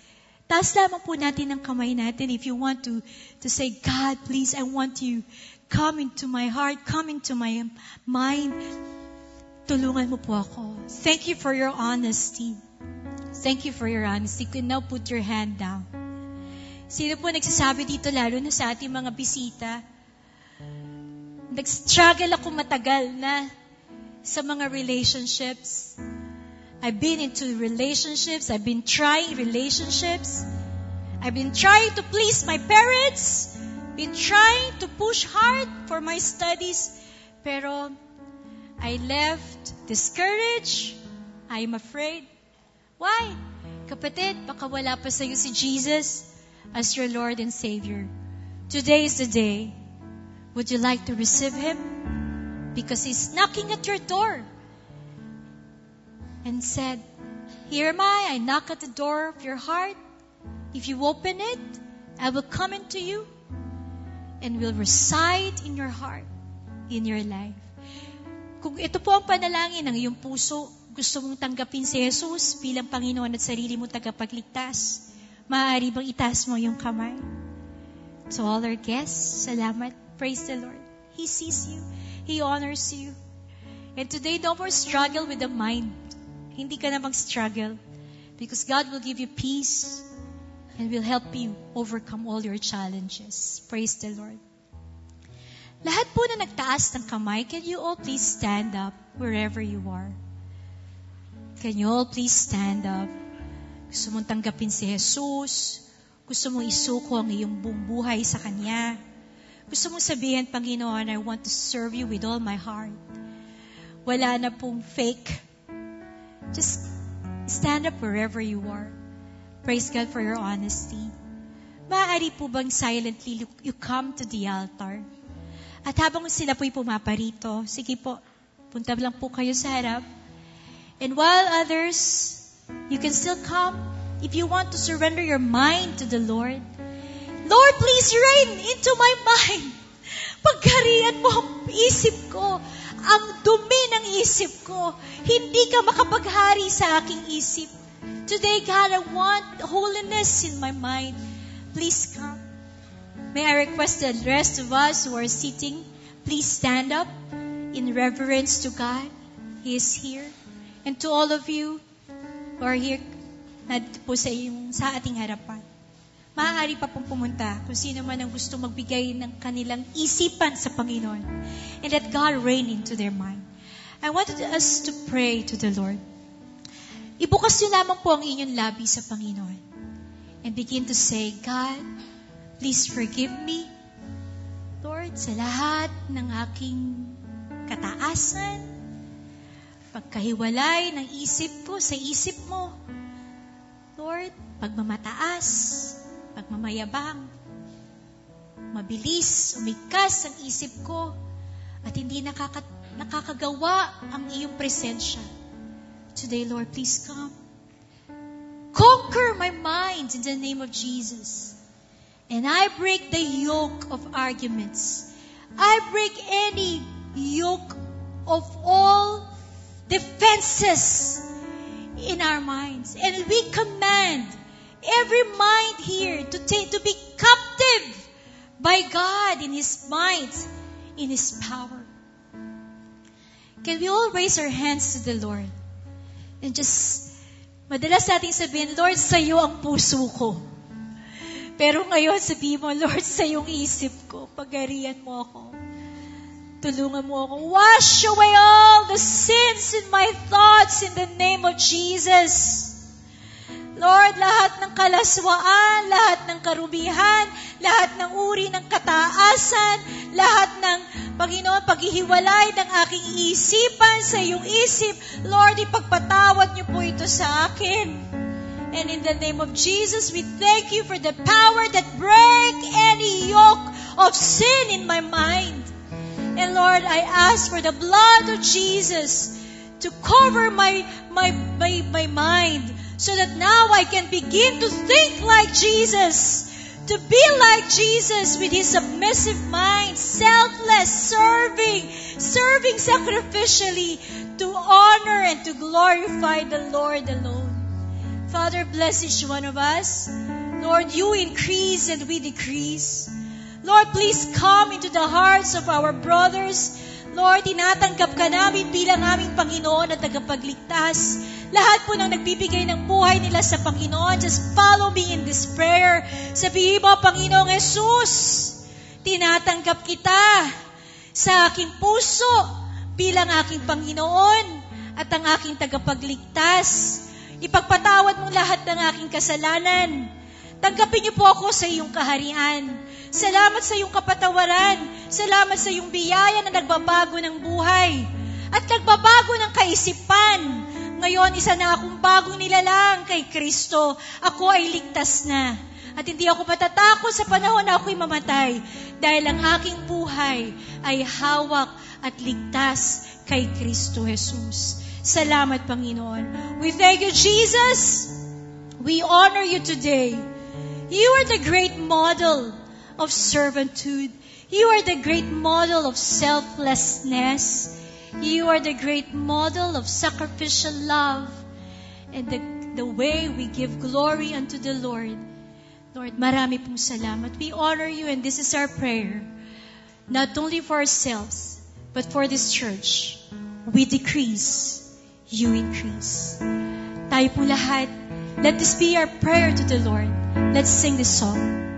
Taas lamang po natin ang kamay natin if you want to, to say, God, please, I want you. Come into my heart, come into my mind. Tulungan mo po ako. Thank you for your honesty. Thank you for your honesty. You can now put your hand down. Sino po nagsasabi dito, lalo na sa ating mga bisita? Nag-struggle ako matagal na sa mga relationships. I've been into relationships. I've been trying relationships. I've been trying to please my parents. Been trying to push hard for my studies. Pero I left discouraged. I'm afraid. Why? Kapatid, baka wala pa sa'yo si Jesus as your Lord and Savior. Today is the day. Would you like to receive Him? Because He's knocking at your door. And said, here am I, I knock at the door of your heart. If you open it, I will come into you and will reside in your heart, in your life. Kung ito po ang panalangin ng iyong puso, gusto mong tanggapin si Jesus bilang Panginoon at sarili mong tagapagligtas, maaari bang itaas mo yung kamay? To all our guests, salamat. Praise the Lord. He sees you. He honors you. And today, no more struggle with the mind. Hindi ka na mag-struggle. Because God will give you peace and will help you overcome all your challenges. Praise the Lord. Lahat po na nagtaas ng kamay, can you all please stand up wherever you are? Can you all please stand up? Gusto mong tanggapin si Jesus? Gusto mong isuko ang iyong buong buhay sa Kanya? Gusto mong sabihin, Panginoon, I want to serve you with all my heart. Wala na pong fake. Just stand up wherever you are. Praise God for your honesty. Maaari po bang silently you come to the altar? At habang sila po'y pumaparito, sige po, punta lang po kayo sa harap. And while others, you can still come if you want to surrender your mind to the Lord. Lord, please reign into my mind. Pagharian mo ang isip ko. Ang dumi ng isip ko. Hindi ka makapaghari sa aking isip. Today, God, I want holiness in my mind. Please come. May I request the rest of us who are sitting, please stand up in reverence to God. He is here. And to all of you who are here, po sa, yung, sa ating harapan. Maaari pa pong pumunta kung sino man ang gusto magbigay ng kanilang isipan sa Panginoon. And let God reign into their mind. I wanted us to pray to the Lord. Ibukas niyo lamang po ang inyong labi sa Panginoon. And begin to say, God, please forgive me, Lord, sa lahat ng aking kataasan, pagkahiwalay ng isip ko sa isip mo. Lord, pagmamataas, pagmamayabang, mabilis, umikas ang isip ko, at hindi nakaka, nakakagawa ang iyong presensya. Today, Lord, please come. Conquer my mind in the name of Jesus. And I break the yoke of arguments. I break any yoke of all defenses in our minds. And we command every mind here to take, to be captive by God in His might, in His power. Can we all raise our hands to the Lord? And just, madalas natin sabihin, Lord, sa iyo ang puso ko. Pero ngayon sabihin mo, Lord, sa iyong isip ko, pagharian mo ako. Tulungan mo ako. Wash away all the sins in my thoughts in the name of Jesus. Lord, lahat ng kalaswaan, lahat ng karubihan, lahat ng uri ng kataasan, lahat ng, Panginoon, paghihiwalay ng aking isipan sa iyong isip, Lord, ipagpatawad niyo po ito sa akin. And in the name of Jesus, we thank you for the power that break any yoke of sin in my mind. And Lord, I ask for the blood of Jesus to cover my, my, my, my mind so that now I can begin to think like Jesus, to be like Jesus with His submissive mind, selfless, serving, serving sacrificially to honor and to glorify the Lord alone. Father, bless each one of us. Lord, you increase and we decrease. Lord, please come into the hearts of our brothers. Lord, tinatanggap ka namin bilang aming Panginoon at tagapagligtas. Lahat po ng nagbibigay ng buhay nila sa Panginoon, just follow me in this prayer. Sabihin mo, Panginoong Jesus, tinatanggap kita sa aking puso bilang aking Panginoon at ang aking tagapagligtas. Ipagpatawad mo lahat ng aking kasalanan. Tanggapin niyo po ako sa iyong kaharian. Salamat sa iyong kapatawaran. Salamat sa iyong biyaya na nagbabago ng buhay at nagbabago ng kaisipan. Ngayon, isa na akong bagong nilalang kay Kristo. Ako ay ligtas na. At hindi ako matatakot sa panahon na ako'y mamatay dahil ang aking buhay ay hawak at ligtas kay Kristo Jesus. Salamat, Panginoon. We thank you, Jesus. We honor you today. You are the great model of servitude. You are the great model of selflessness. You are the great model of sacrificial love and the, the way we give glory unto the Lord. Lord, marami pong salamat. We honor you and this is our prayer. Not only for ourselves, but for this church. We decrease, you increase. Tayo po lahat, let this be our prayer to the Lord. Let's sing this song.